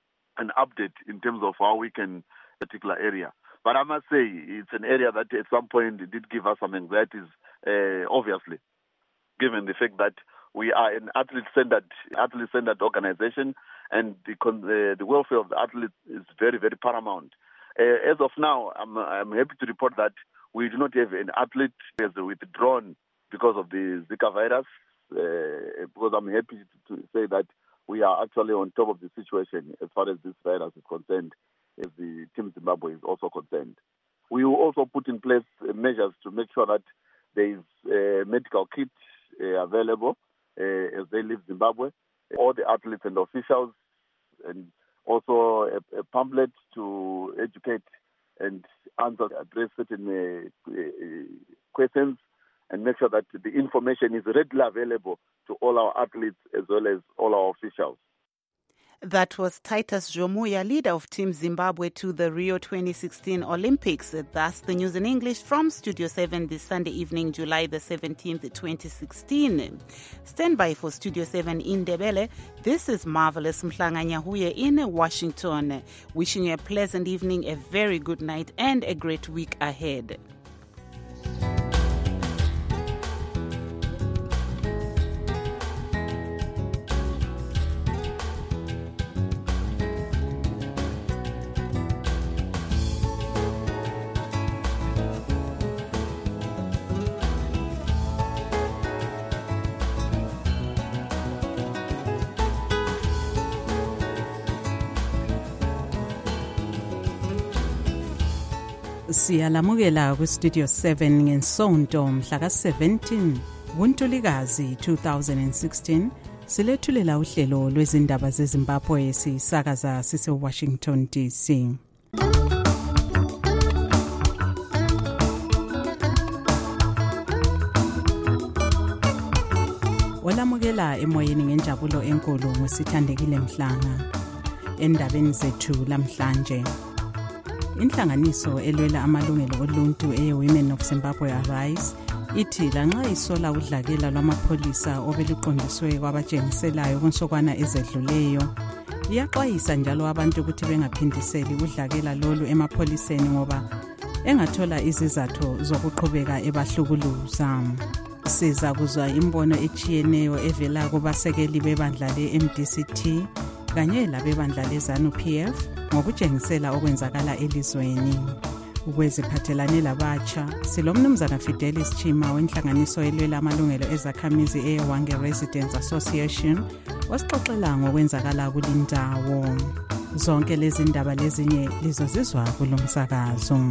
an update in terms of how we can particular area. But I must say, it's an area that at some point did give us some anxieties, uh, obviously, given the fact that we are an athlete-centered, athlete-centered organization, and the, uh, the welfare of the athletes is very, very paramount. Uh, as of now, I'm, I'm happy to report that we do not have an athlete who has withdrawn because of the Zika virus, uh, because I'm happy to, to say that we are actually on top of the situation as far as this virus is concerned, as the Team Zimbabwe is also concerned. We will also put in place uh, measures to make sure that there is a medical kit uh, available uh, as they leave Zimbabwe. All the athletes and officials, and also a, a pamphlet to educate and answer, address certain uh, uh, questions, and make sure that the information is readily available to all our athletes as well as all our officials. That was Titus Jomuya, leader of Team Zimbabwe to the Rio twenty sixteen Olympics. That's the news in English from Studio seven this Sunday evening, July the seventeenth, twenty sixteen. Stand by for Studio seven in Ndebele. This is Marvelous Mhlanganyahuye in Washington. Wishing you a pleasant evening, a very good night, and a great week ahead. Siyalamukela ku-Studio seven ngesonto mhla ka-seventeen kuNtulikazi two thousand sixteen silethulela uhlelo lwezindaba zeZimbabwe sisakaza sise-Washington D C. Olamukela emoyeni ngenjabulo enkulu ngosithandekile Mhlanga. Endabeni zethu lamhlanje, inhlanganiso elwela amalungelo oluntu eye-Women of Zimbabwe Arise ithi lanxa isola udlakela lwamapholisa obeluqondiswe kwabatshengiselayo kunsokwana ezedluleyo, iyaxwayisa njalo abantu ukuthi bengaphindiseli udlakela lolu emapholiseni ngoba engathola izizathu zokuqhubeka ebahlukuluza. Siza kuzwa imbono echiyeneyo evela kubasekeli bebandla le-M D C T kanye labebandla le-ZANU P F ngokutshengisela okwenzakala elizweni. Ukweziphathelane labatsha, silomnumzana Fidelis Chima wenhlanganiso elwela amalungelo ezakhamizi e-Hwange Residents Association wasixoxela ngokwenzakala kulindawo. Zonke lezi ndaba lezinye lizozizwa kulomsakazo.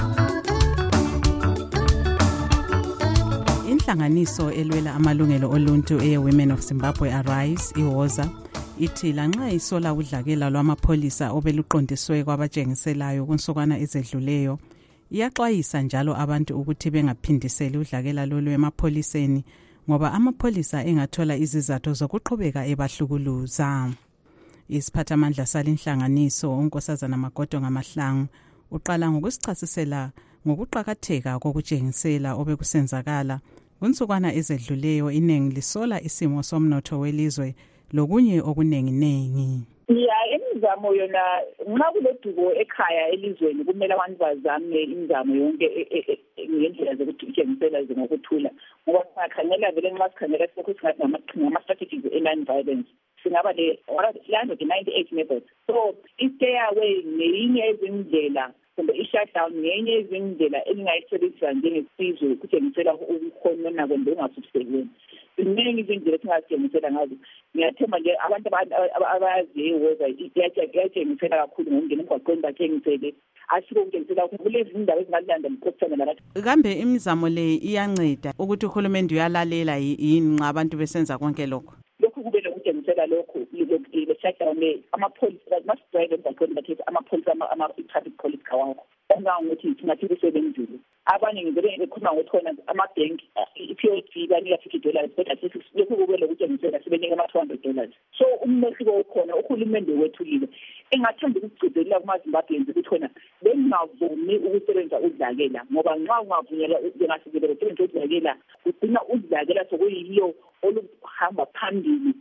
Inhlanganiso elwela amalungelo oluntu eye-Women of Zimbabwe Arise iwoza ithi lanxa isola udlakela lwamapholisa obeluqondiswe kwabatshengiselayo kunsokwana ezedluleyo, iyaxwayisa njalo abantu ukuthi bengaphindiseli udlakela lolu emapholiseni ngoba amapholisa engathola izizathu zokuqhubeka ebahlukuluza. Isiphathamandla salinhlanganiso uNkosazana Magodo Ngamahlangu uqala ngokusichasisela ngokuqakatheka kokutshengisela obekusenzakala kunsokwana ezedluleyo. Inengi lisola isimo somnotho welizwe lokunye okunenginengi. Ya imizamo yona nxa kulodubo ekhaya elizweni kumele abantu bazame imizamo yonke ngendlela zokutshengisela ngokuthula ngoba singakhangela vele nxa sikhangela sikho singathi ngama-strategies e-non-violence singaba le-one hundred ninety-eight methods. So i-stay away ngeyinye ezindlela kumbe i-shutdown ngenye izindlela elingayisebenzisa njengesizwe kutshengisela ukukhonona kumbe ungasubsekweni. Ziningi izindlela esingazitshengisela ngazo. Ngiyathemba nje abantu abayaziyo woza iyatshengisela kakhulu ngokungena emgwaqweni batshengisele asiko kutshengisela kulezi zindawo ezingalanda mkhothana nalathi. Kambe imizamo le iyanceda ukuthi uhulumende uyalalela yini nxa abantu besenza konke lokho? Lokhu kube lokutshengisela lokho le-shutdown amapholisa masidrayive emgwaqweni bakhetha amapholisa ama-traffic police kawakho ongangokuthi singathi kusebenzile. Abanye ngivele bekhuluma ngokuthona ama-bank i-P O D banika fifty dollars kodwa lokhu kube lokutshengisela sibenika ama-two hundred dollars. So umehluko ukhona, uhulumende wethulile engathanda ukugcizelela kumaZimbabweans ukuthi khona bengavumi ukusebenzisa udlakela ngoba nxa ungavunyelwa bengasikele besebenzisa udlakela ugcina udlakela sokuyiyo oluhamba phambili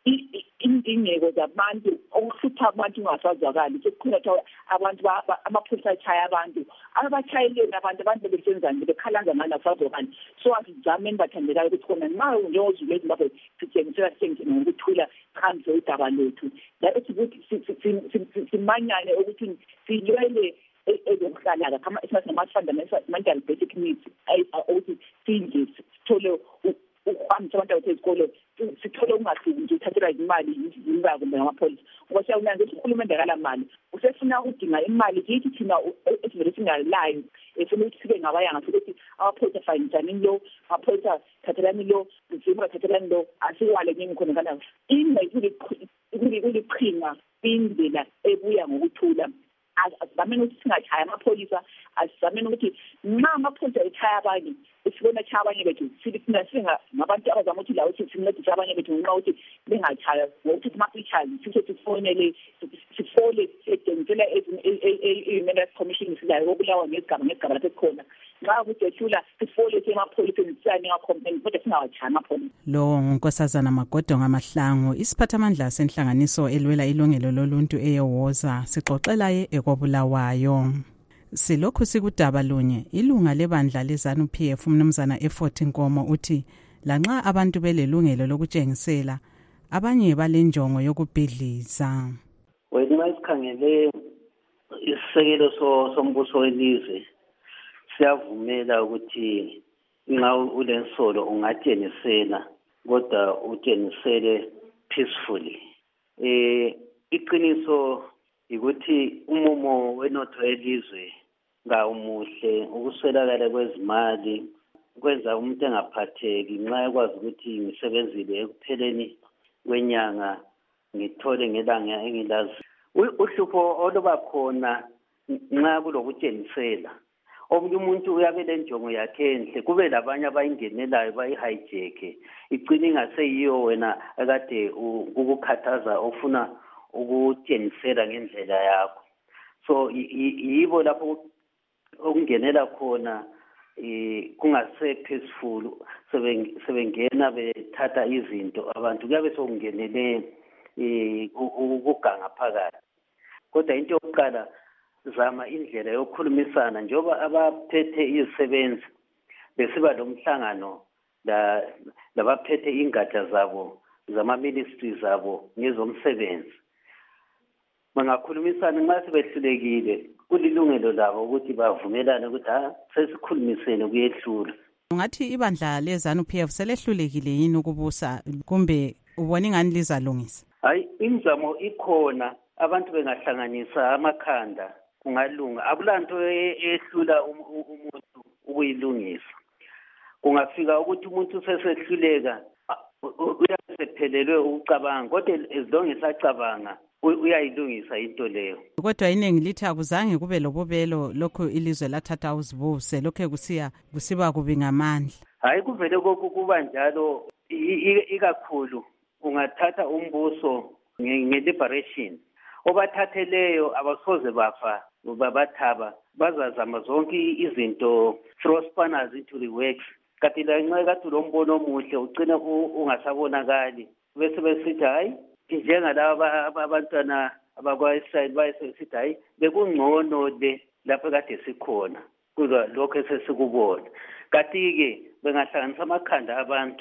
indingeko zabantu okuhlupha abantu ungasazwakali sekukhona abantu amapholisa atshaya abantu abatshayeleni abantu abantu besenzani bekhalanza ngani asazwakali. So asizameni bathandekayo ukuthi khona nxa njengozulu eZimbabwe sitshengisela sitshengise ngokuthula phambi udaba lethu lathi ukuthi simanyane ukuthi silwele ezokuhlala kama fundamental basic needs ukuthi sidle sithole ukuhambisa abantu abasezikole sithole ungahluki nje uthathela imali yimba kumbe ngamapholisa ngoba siyawunanza ukuthi uhulumende akala mali usefuna ukudinga imali kithi thina esivele singalayo efuna ukuthi sibe ngabayanga ukuthi amapholisa fayinjani lo amapholisa thathelani lo zimba thathelani lo asiwale nini khona kana imali kuliqhinga indlela ebuya ngokuthula. Asizameni ukuthi singachaya amapholisa, asizameni ukuthi nxa amapholisa echaya abanye sibona chaya abanye bethu sifuna singa ngabantu abazama ukuthi lawo ukuthi sincedise abanye bethu nxa ukuthi bengachaya ngokuthi masichazi sithi sifonele sifole edensela e-Human Rights Commission silayo obulawa ngezigaba ngezigaba lapho khona nxa kujethula sifole semapholiseni siyane ngacomplain kodwa singawachaya amapholisa. Lo uNkosazana Magodo Ngamahlangu isiphathamandla senhlanganiso elwela ilungelo loluntu eyewoza sixoxela ye ekobulawayo. Silokhu sikudaba lunye ilunga lebandla leZANU P F umnumzana Effort Nkomo uthi lanxa abantu belelungelo lokutshengisela abanye balenjongo yokubhidliza. Wena masikhangele isisekelo sombuso welizwe siyavumela ukuthi nxa ulensolo ungatshengisela kodwa utshengisele peacefully. Eh iqiniso ukuthi umumo wenotho elizwe ngawumuhle, ukuswelakala kwezimali kwenza umuntu engaphatheki nxa ekwazi ukuthi ngisebenzile ekupheleni kwenyanga ngithole ngelanga engilazi. Uhlupho oluba khona nxa kulokutshengisela, omunye umuntu uyabe lenjongo yakhe enhle, kube labanye abayingenelayo bayi-hijack, igcine ingaseyiyo wena akade ukukhathaza ofuna ukutshengisela ngendlela yakho. So yibo lapho okungenela khona kungase peaceful, sebengena bethatha izinto abantu kuyabe sokungenele ukuganga phakathi. Kodwa into yokuqala, zama indlela yokukhulumisana njengoba abaphethe izisebenzi besiba lomhlangano la labaphethe ingatsha zabo zama-ministry zabo ngezomsebenzi. Bangakhulumisana nxa sebehlulekile, kulilungelo labo ukuthi bavumelane ukuthi ha sesikhulumisene kuyehlula. Ungathi ibandla leZANU-P F selehlulekile yini ukubusa kumbe ubona ingani lizalungisa? Hayi, imizamo ikhona, abantu bengahlanganisa amakhanda kungalunga. Akulanto ehlula umuntu ukuyilungisa. Kungafika ukuthi umuntu sesehluleka uyasephelelwe ukucabanga, kodwa as long as acabanga uyayilungisa into leyo. Kodwa iningi lithi akuzange kube lobubelo lokho ilizwe lathatha uzibuse, lokho kusiya kusiba kubi ngamandla. Hayi, kuvele kuba njalo ikakhulu ungathatha umbuso nge-liberation, obathatheleyo abasoze bafa babathaba, bazazama zonke izinto, throw spanners into the works. Kanti la nxa kade lombono omuhle ugcina ungasabonakali, bese besithi hayi njengalaba abantwana abakwa-Israyeli bayesithi hayi bekungcono le lapho kade sikhona kuba lokho esesikubona. Kanti-ke bengahlanganisa amakhanda abantu,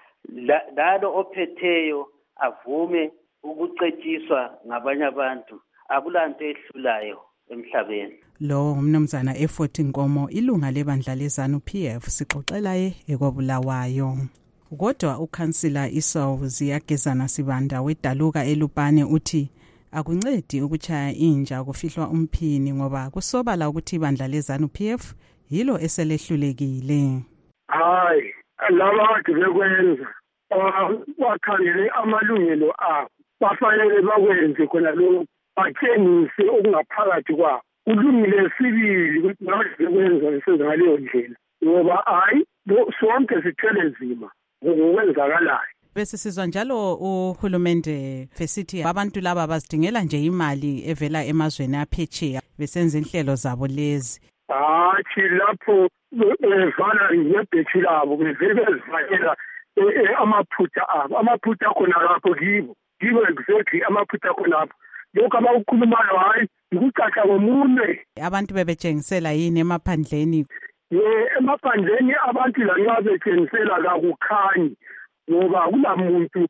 lalo ophetheyo avume ukucetshiswa ngabanye abantu, akulanto ehlulayo emhlabeni. Lo umnumzana Effort Nkomo, ilunga lebandla leZANU-P F, sixoxela ye ekwabulawayo. Kodwa ukhansila Esau Ziyagezana Sibanda weDaluka eLupane uthi akuncedi ukuchaya inja kufihlwa umphini ngoba kusobala ukuthi ibandla leZANU-P F yilo eselehlulekile. Hayi, laba kade bekwenza bakhangele amalungelo abo, bafanele bakwenze khona lokho, batshengise okungaphakathi kwabo. Kulungile sibili ukuthi bakwenza besenza ngaleyo ndlela, ngoba hayi sonke sithele nzima ngokwenzakalayo. Bese sizwa njalo uhulumende fesithi abantu laba bazidingela nje imali evela emazweni aphetsheya besenza inhlelo zabo lezi. Hayi, lapho bevala ngebhethi labo bevele bezivalela amaphutha abo, amaphutha khona lapho kibo kibo exactly amaphutha khona lapho. Lokho abakukhulumayo hayi ukucaca komunye. Abantu bebetshengisela yini emaphandleni? Ye emaphandleni abantu lanxa betshengisela kakukhanyi, ngoba kulamuntu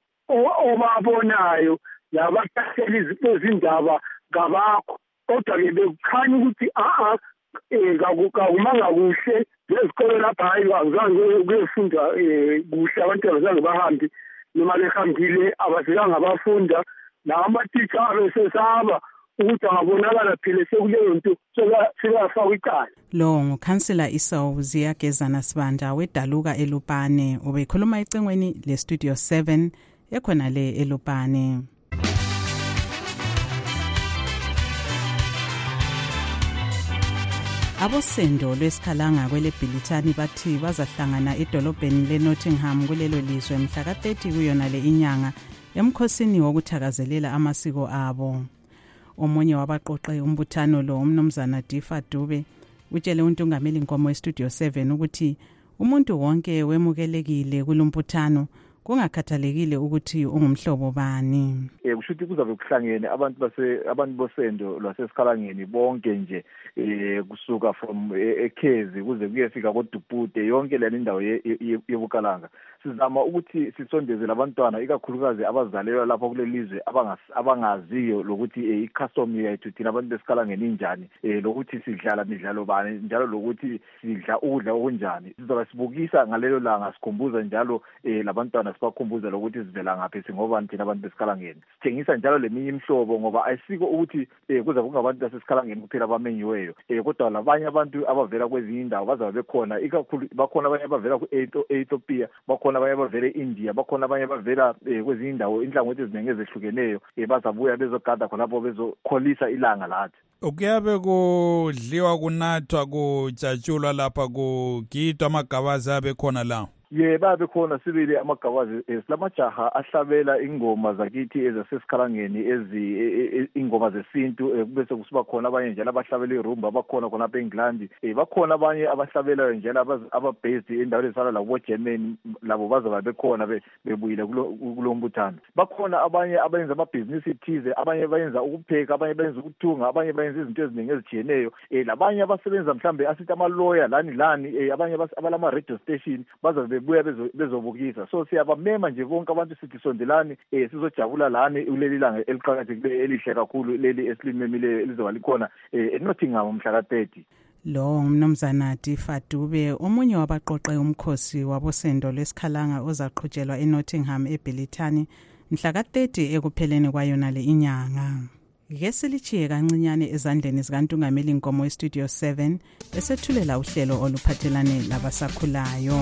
obabonayo labathathela izindaba ngabakho, kodwa-ke bekukhanya ukuthi a-a kakumanga kuhle lezikole lapha hayi azange kuyefunda kuhle, abantu abazange bahambe, noma behambile abazekanga bafunda, nawo amatitsha abesesaba ukuthi angabonakala phela sekuleyo nto sebafakwa icala. Lo ngukhansila Esau Ziyagezana Sibanda weDaluka eLupane, ubekhuluma ecingweni leStudio seven ekhona le eLupane. Abosendo lwesikhalanga kweleBhilithani bathi bazahlangana edolobheni leNottingham kulelo lizwe mhla ka thirty kuyona le inyanga emkhosini wokuthakazelela amasiko abo. Omunye wabaqoqe umbuthano lo umnumzana Difa Dube utshele uNtungameli Nkomo eStudio seven ukuthi umuntu wonke wemukelekile kulumbuthano kungakhathalekile ukuthi ungumhlobo bani. Eh kushuthi kuzabe kuhlangene abantu base abantu bosendo lwasesikhalangeni bonke nje eh kusuka from eKhezi kuze kuyefika koDupude yonke le ndawo yebukalanga. Sizama ukuthi sisondezele abantwana ikakhulukazi abazalelwa lapha kulelizwe abangaziyo lokuthi icustom yethu thina abantu besikhalangeni injani, eh lokuthi sidlala imidlalo bani njalo lokuthi sidla ukudla okunjani. Sizoba sibukisa ngalelo langa sikhumbuza njalo eh labantwana sibakhumbuza lokuthi sivela ngaphi singobani thina abantu besikhalangeni. Sithengisa njalo leminye imhlobo ngoba ayisiko ukuthi eh kuza kungabantu basesikhalangeni kuphela abamenyiweyo. Eh kodwa labanye abantu abavela kwezinye indawo bazabe bekhona, ikakhulu bakhona abanye abavela ku-Ethiopia, bakhona abanye abavela e-India, bakhona abanye abavela kwezinye indawo inhlangothi eziningi ezehlukeneyo eh bazabuya bezogada khonapho bezokholisa ilanga lathi. Ukuyabe kudliwa kunathwa kujatshulwa lapha kugidwa amagabazi abe khona la. Ye babe khona sibili amagabazi silamajaha ahlabela ingoma zakithi ezasesikhalangeni ezi ingoma zesintu bese kusiba khona abanye njalo abahlabela irumba abakhona khona apha eNgilandi bakhona abanye abahlabela njalo aba-based endaweni ezifana labo Germany labo bazoba bekhona bebuyile kulo mbuthano. Bakhona abanye abenza amabhizinisi thize, abanye bayenza ukupheka, abanye bayenza ukuthunga, abanye bayenza izinto eziningi ezijiyeneyo. Labanye abasebenza mhlambe asithi ama-lawyer lani lani, abanye abalama radio station bazabe buya bezobukisa. So siyabamema nje bonke abantu sithi sondelani eh sizojabula lani kuleli langa eliqhakathekile elihle kakhulu leli esilimemile lizoba likhona eNottingham mhla ka thirty. Lo ngumnumzana Tifa Dube, omunye wabaqoqe umkhosi wabosendo lwesikhalanga ozaqhutshelwa eNottingham eBelithani mhla ka thirty ekupheleni kwayona le inyanga. Ke silichiye kancinyane ezandleni zikaNtungameli Nkomo eStudio seven esethulela uhlelo oluphathelane labasakhulayo.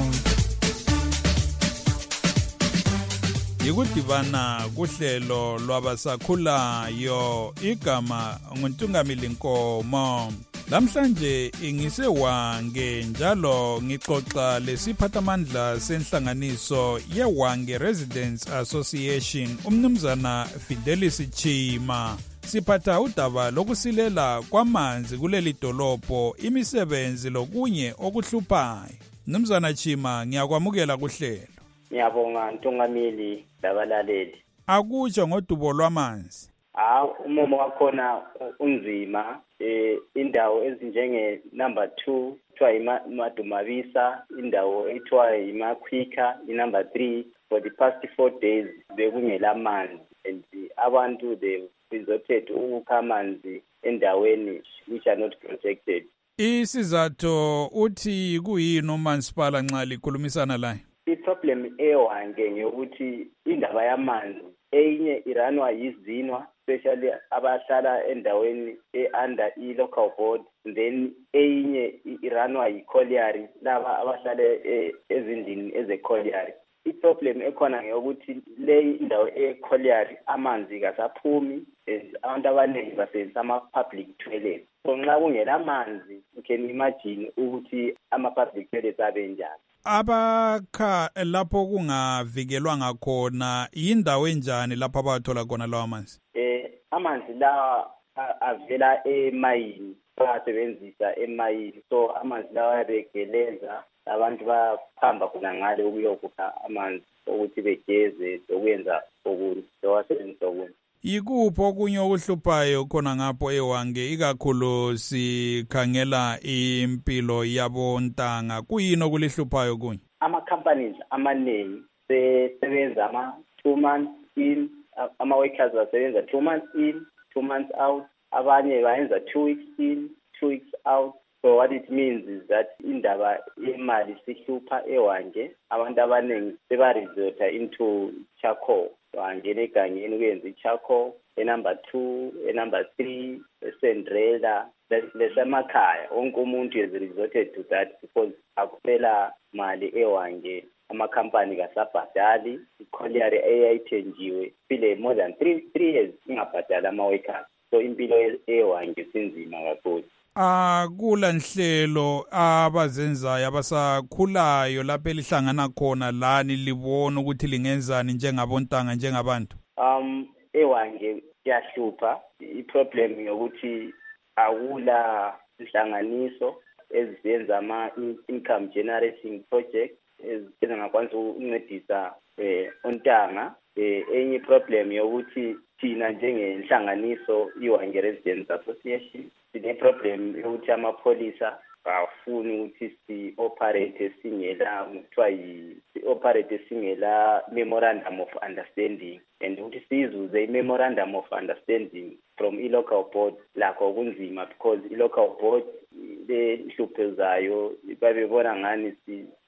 Yikudibana kuhlelo lwabasakhulayo, igama nguNtungameli Nkomo. Namhlanje ingisewange njalo ngixoxa lesiphathamandla senhlanganiso yeWange Residents Association umnumzana Fidelis Chima. Siphatha udaba lokusilela kwamanzi kuleli dolobho, imisebenzi lokunye okuhluphayo. Mnumzana Chima, ngiyakwamukela kuhlelo. Ngiyabonga Ntungameli labalaleli. Akutsho ngodubo lwamanzi. Ah, umomo wakhona unzima. Eh indawo ezinjenge number two kuthiwa iMadumavisa, indawo ethiwa iMakhwika, i-number three, for the past four days bekungela manzi, and abantu they resorted ukukha amanzi endaweni which are not protected. Isizathu uthi kuyini uMansipala nxa likhulumisana la? I-problem ewange ngeyokuthi indaba yamanzi enye iranwa yizinwa, especially abahlala endaweni e-under i-local board, then enye iranwa yi-colliery laba abahlala ezindlini eze-colliery. I-problem ekhona ngeyokuthi le indawo e-colliery amanzi kasaphumi, abantu abaningi basebenzisa ama-public toilets. So nxa kungela amanzi, you can imagine ukuthi ama-public toilets abe njani. Abakha lapho kungavikelwa ngakhona yindawo enjani lapho abathola khona lawo amanzi? Eh amanzi lawa avela emayini, basebenzisa emayini. So amanzi lawa abegeleza, abantu bahamba khona ngale ukuyokukha amanzi ukuthi begeze ukuyenza okunye, bewasebenzisa okunye. Yikuphi okunye okuhluphayo khona ngapho eWange, ikakhulu sikhangela impilo yabontanga, kuyini okulihluphayo kunye? Ama-companies amaningi sebenza ama-two months in, ama-workers basebenza two months in, two months out, abanye bayenza two weeks in, two weeks out. So what it means is that indaba imali sihlupha eWange, abantu abaningi seba-resorta into charcoal. Wangena egangeni kuyenza i-charcoal, e-number two, e-number three, esendrela, lesemakhaya. Wonke umuntu has resorted to that because akuphela mali eWange, amakhampani kasabhadali, i-colliery eyayithenjiwe phile more than three, three years ingabhadali ama-workers. So impilo eWange sinzima kakhulu. Akula nhlelo abazenzayo abasakhulayo lapho elihlangana khona lani libona ukuthi lingenzani njengabontanga njengabantu? Um eWange yahlupha, i-problem yokuthi akula inhlanganiso eziyenza ama-income generating projects ezingakwanisa ukuncedisa eh ontanga. Enye problem yokuthi thina njengenhlanganiso iWange Residents Association sine problem yokuthi amapholisa bafuni ukuthi si-operate singela kuthiwa yi-operate singela memorandum of understanding, and ukuthi sizuze i-memorandum of understanding from i-local board lakho kunzima because i-local board le nhlupho zayo babebona ngani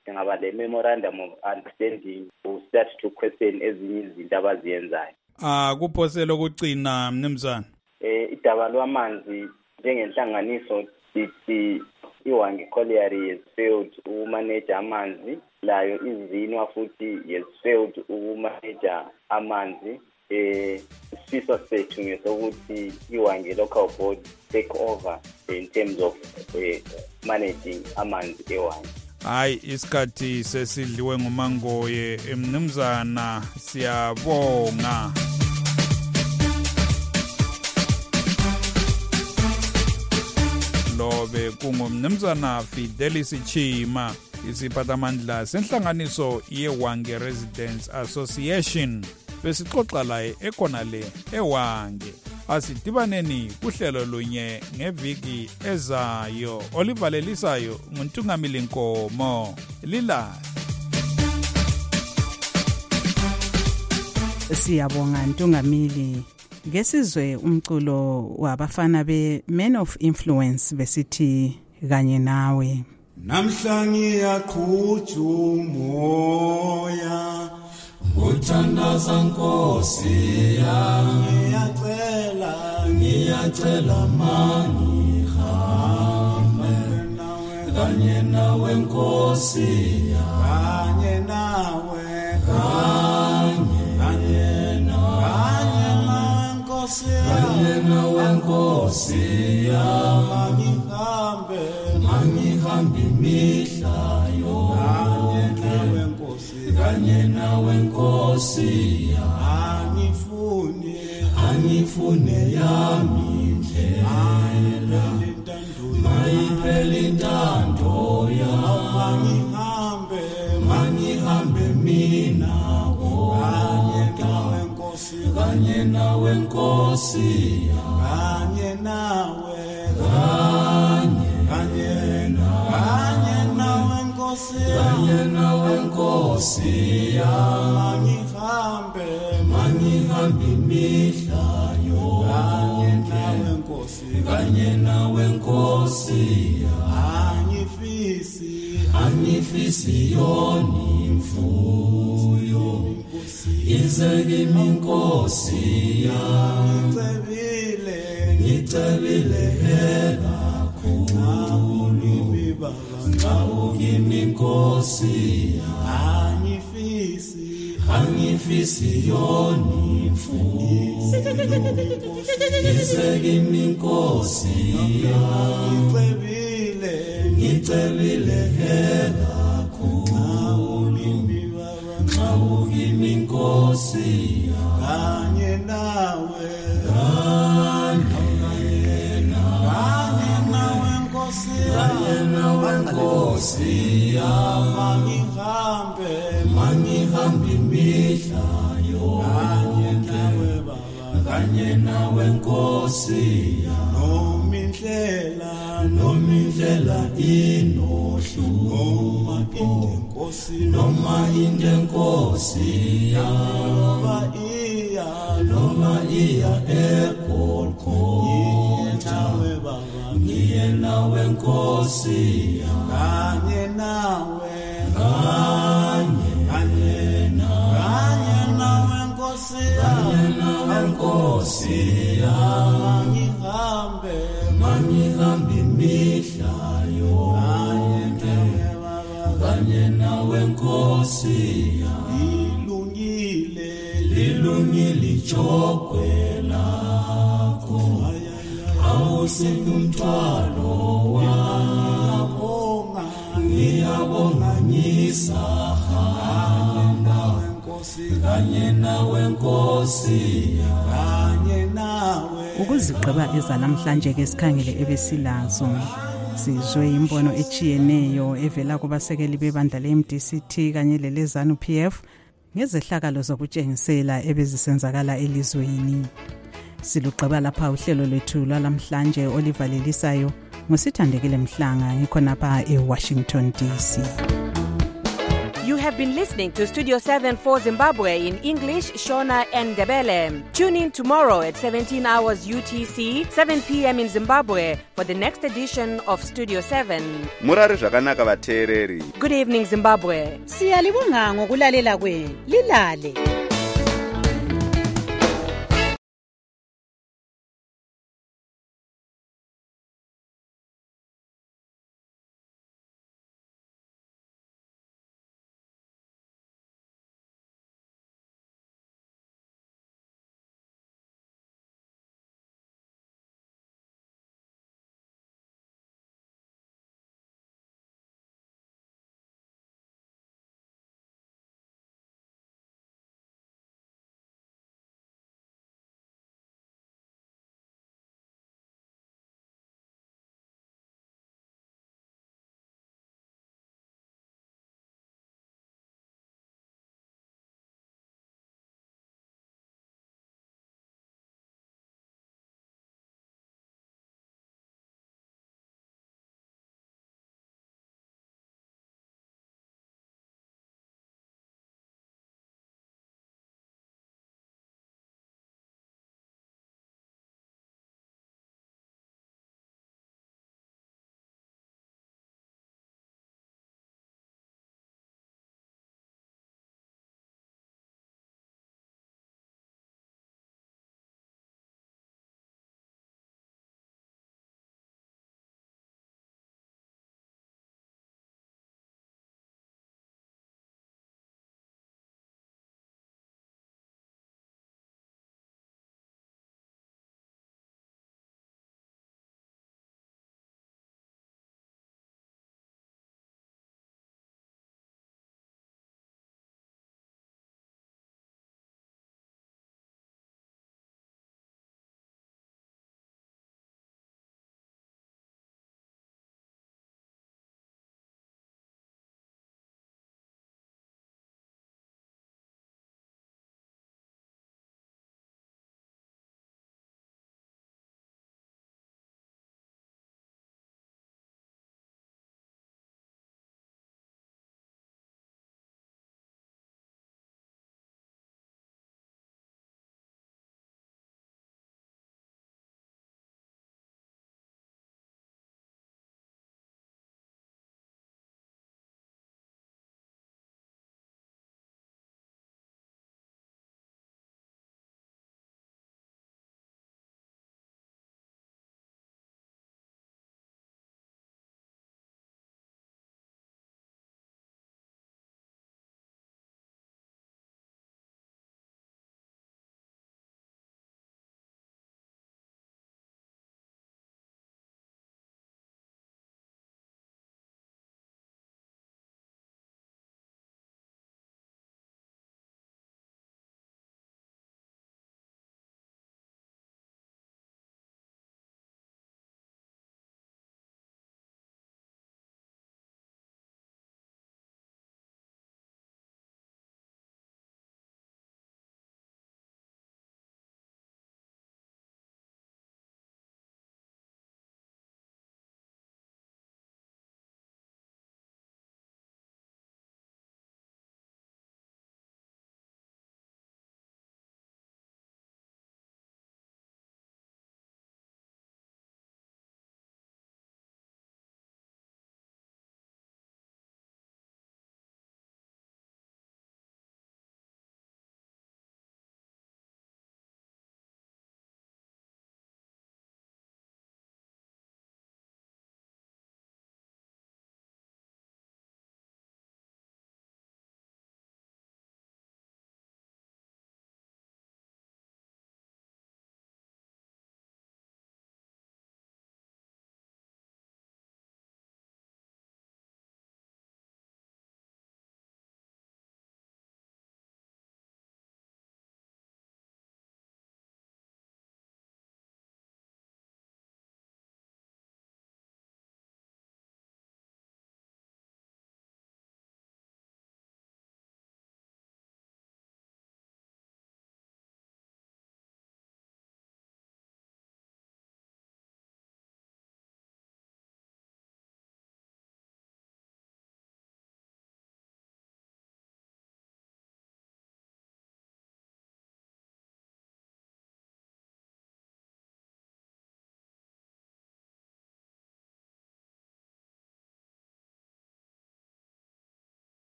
ngaba le memorandum of understanding will start to question ezinye izinto abaziyenzayo. Ah kuphosela ukucina mnumzana. Eh idaba lwamanzi njengenhlanganiso sithi iWange Colliery has failed ukumanage amanzi, layo izinwa futhi has failed ukumanage amanzi. Eh isifiso sethu ngesokuthi iWange local board take over in terms of uh, managing amanzi eWange. Hayi isikhathi sesidliwe ngumangoye emnumzana siyabonga. Lobe kungumnumzana Fidelis Chima isiphathamandla senhlanganiso yeWange Residents Association besixoxa laye ekhona le eWange. Asidibaneni kuhlelo lunye ngeviki ezayo olivalelisayo nguNtungamili Nkomo lila. Siyabonga Ntungamili. Ngesizwe umculo wabafana be Men of Influence besithi kanye nawe. Namhla ngiyaqhutha umoya uthandaza Nkosi yami, ngiyacela ngiyacela mani hambe kanye nawe Nkosi yami, kanye nawe kanye kanye nawe Nkosi yami, kanye nawe Nkosi yami, ngihambe ngihambe imihla yonke kanye nawe Nkosi yami, angifune angifune yami indlela mayiphele intando yami, ngihambe mangihambe mina kanye nawe Nkosi, kanye nawe Nkosi kanye nawe kanye kanye nawe Nkosi, kanye nawe Nkosi yami, ngihambe mangihambe imihla yonke kanye nawe Nkosi, kanye nawe Nkosi angifisi angifisi yoni mfuyo ize kimi Nkosi yami, ngicebile ngicebile hela khulu baba ngawo kimi Nkosi angifisi angifisi yoni mfuyo ize kimi Nkosi ngicebile ngicebile hela khulu ngawo kimi Nkosi kanye nawe kanye nawe Nkosi kanye nawe Nkosi yami, ngihambe mangihambe imihla yonke kanye nawe Nkosi noma indlela noma indlela inohlupho noma inde Nkosi noma iya noma iya eGolgotha, ngiye nawe Nkosi kanye nawe kanye kanye nawe Nkosi kanye nawe Nkosi mangihambe mangihambe imihla yonke kanye nawe Nkosi ilungile lilungile ijogwe lakho, awusikho umthwalo wami, ngiyabonga ngisahamba kanye nawe Nkosi kanye nawe. Ukuzigqiba ezanamhlanje ke sikhangele ebesilazo sizwe imbono echiyeneyo evela kubasekeli bebandla le-M D C T kanye lelezanu P F ngezehlakalo zokutshengisela ebezisenzakala elizweni. Silugqiba lapha uhlelo lwethu lwalamhlanje olivalelisayo ngusithandekile Mhlanga ngikhonapha eWashington D C. You have have been listening to Studio seven for Zimbabwe in English, Shona and Ndebele. Tune in tomorrow at seventeen hours U T C, seven p.m. in Zimbabwe for the next edition of Studio seven. Murari zvakanaka vateereri. Good evening, Zimbabwe. Siyalibonga ngokulalela kwenu. Lilale.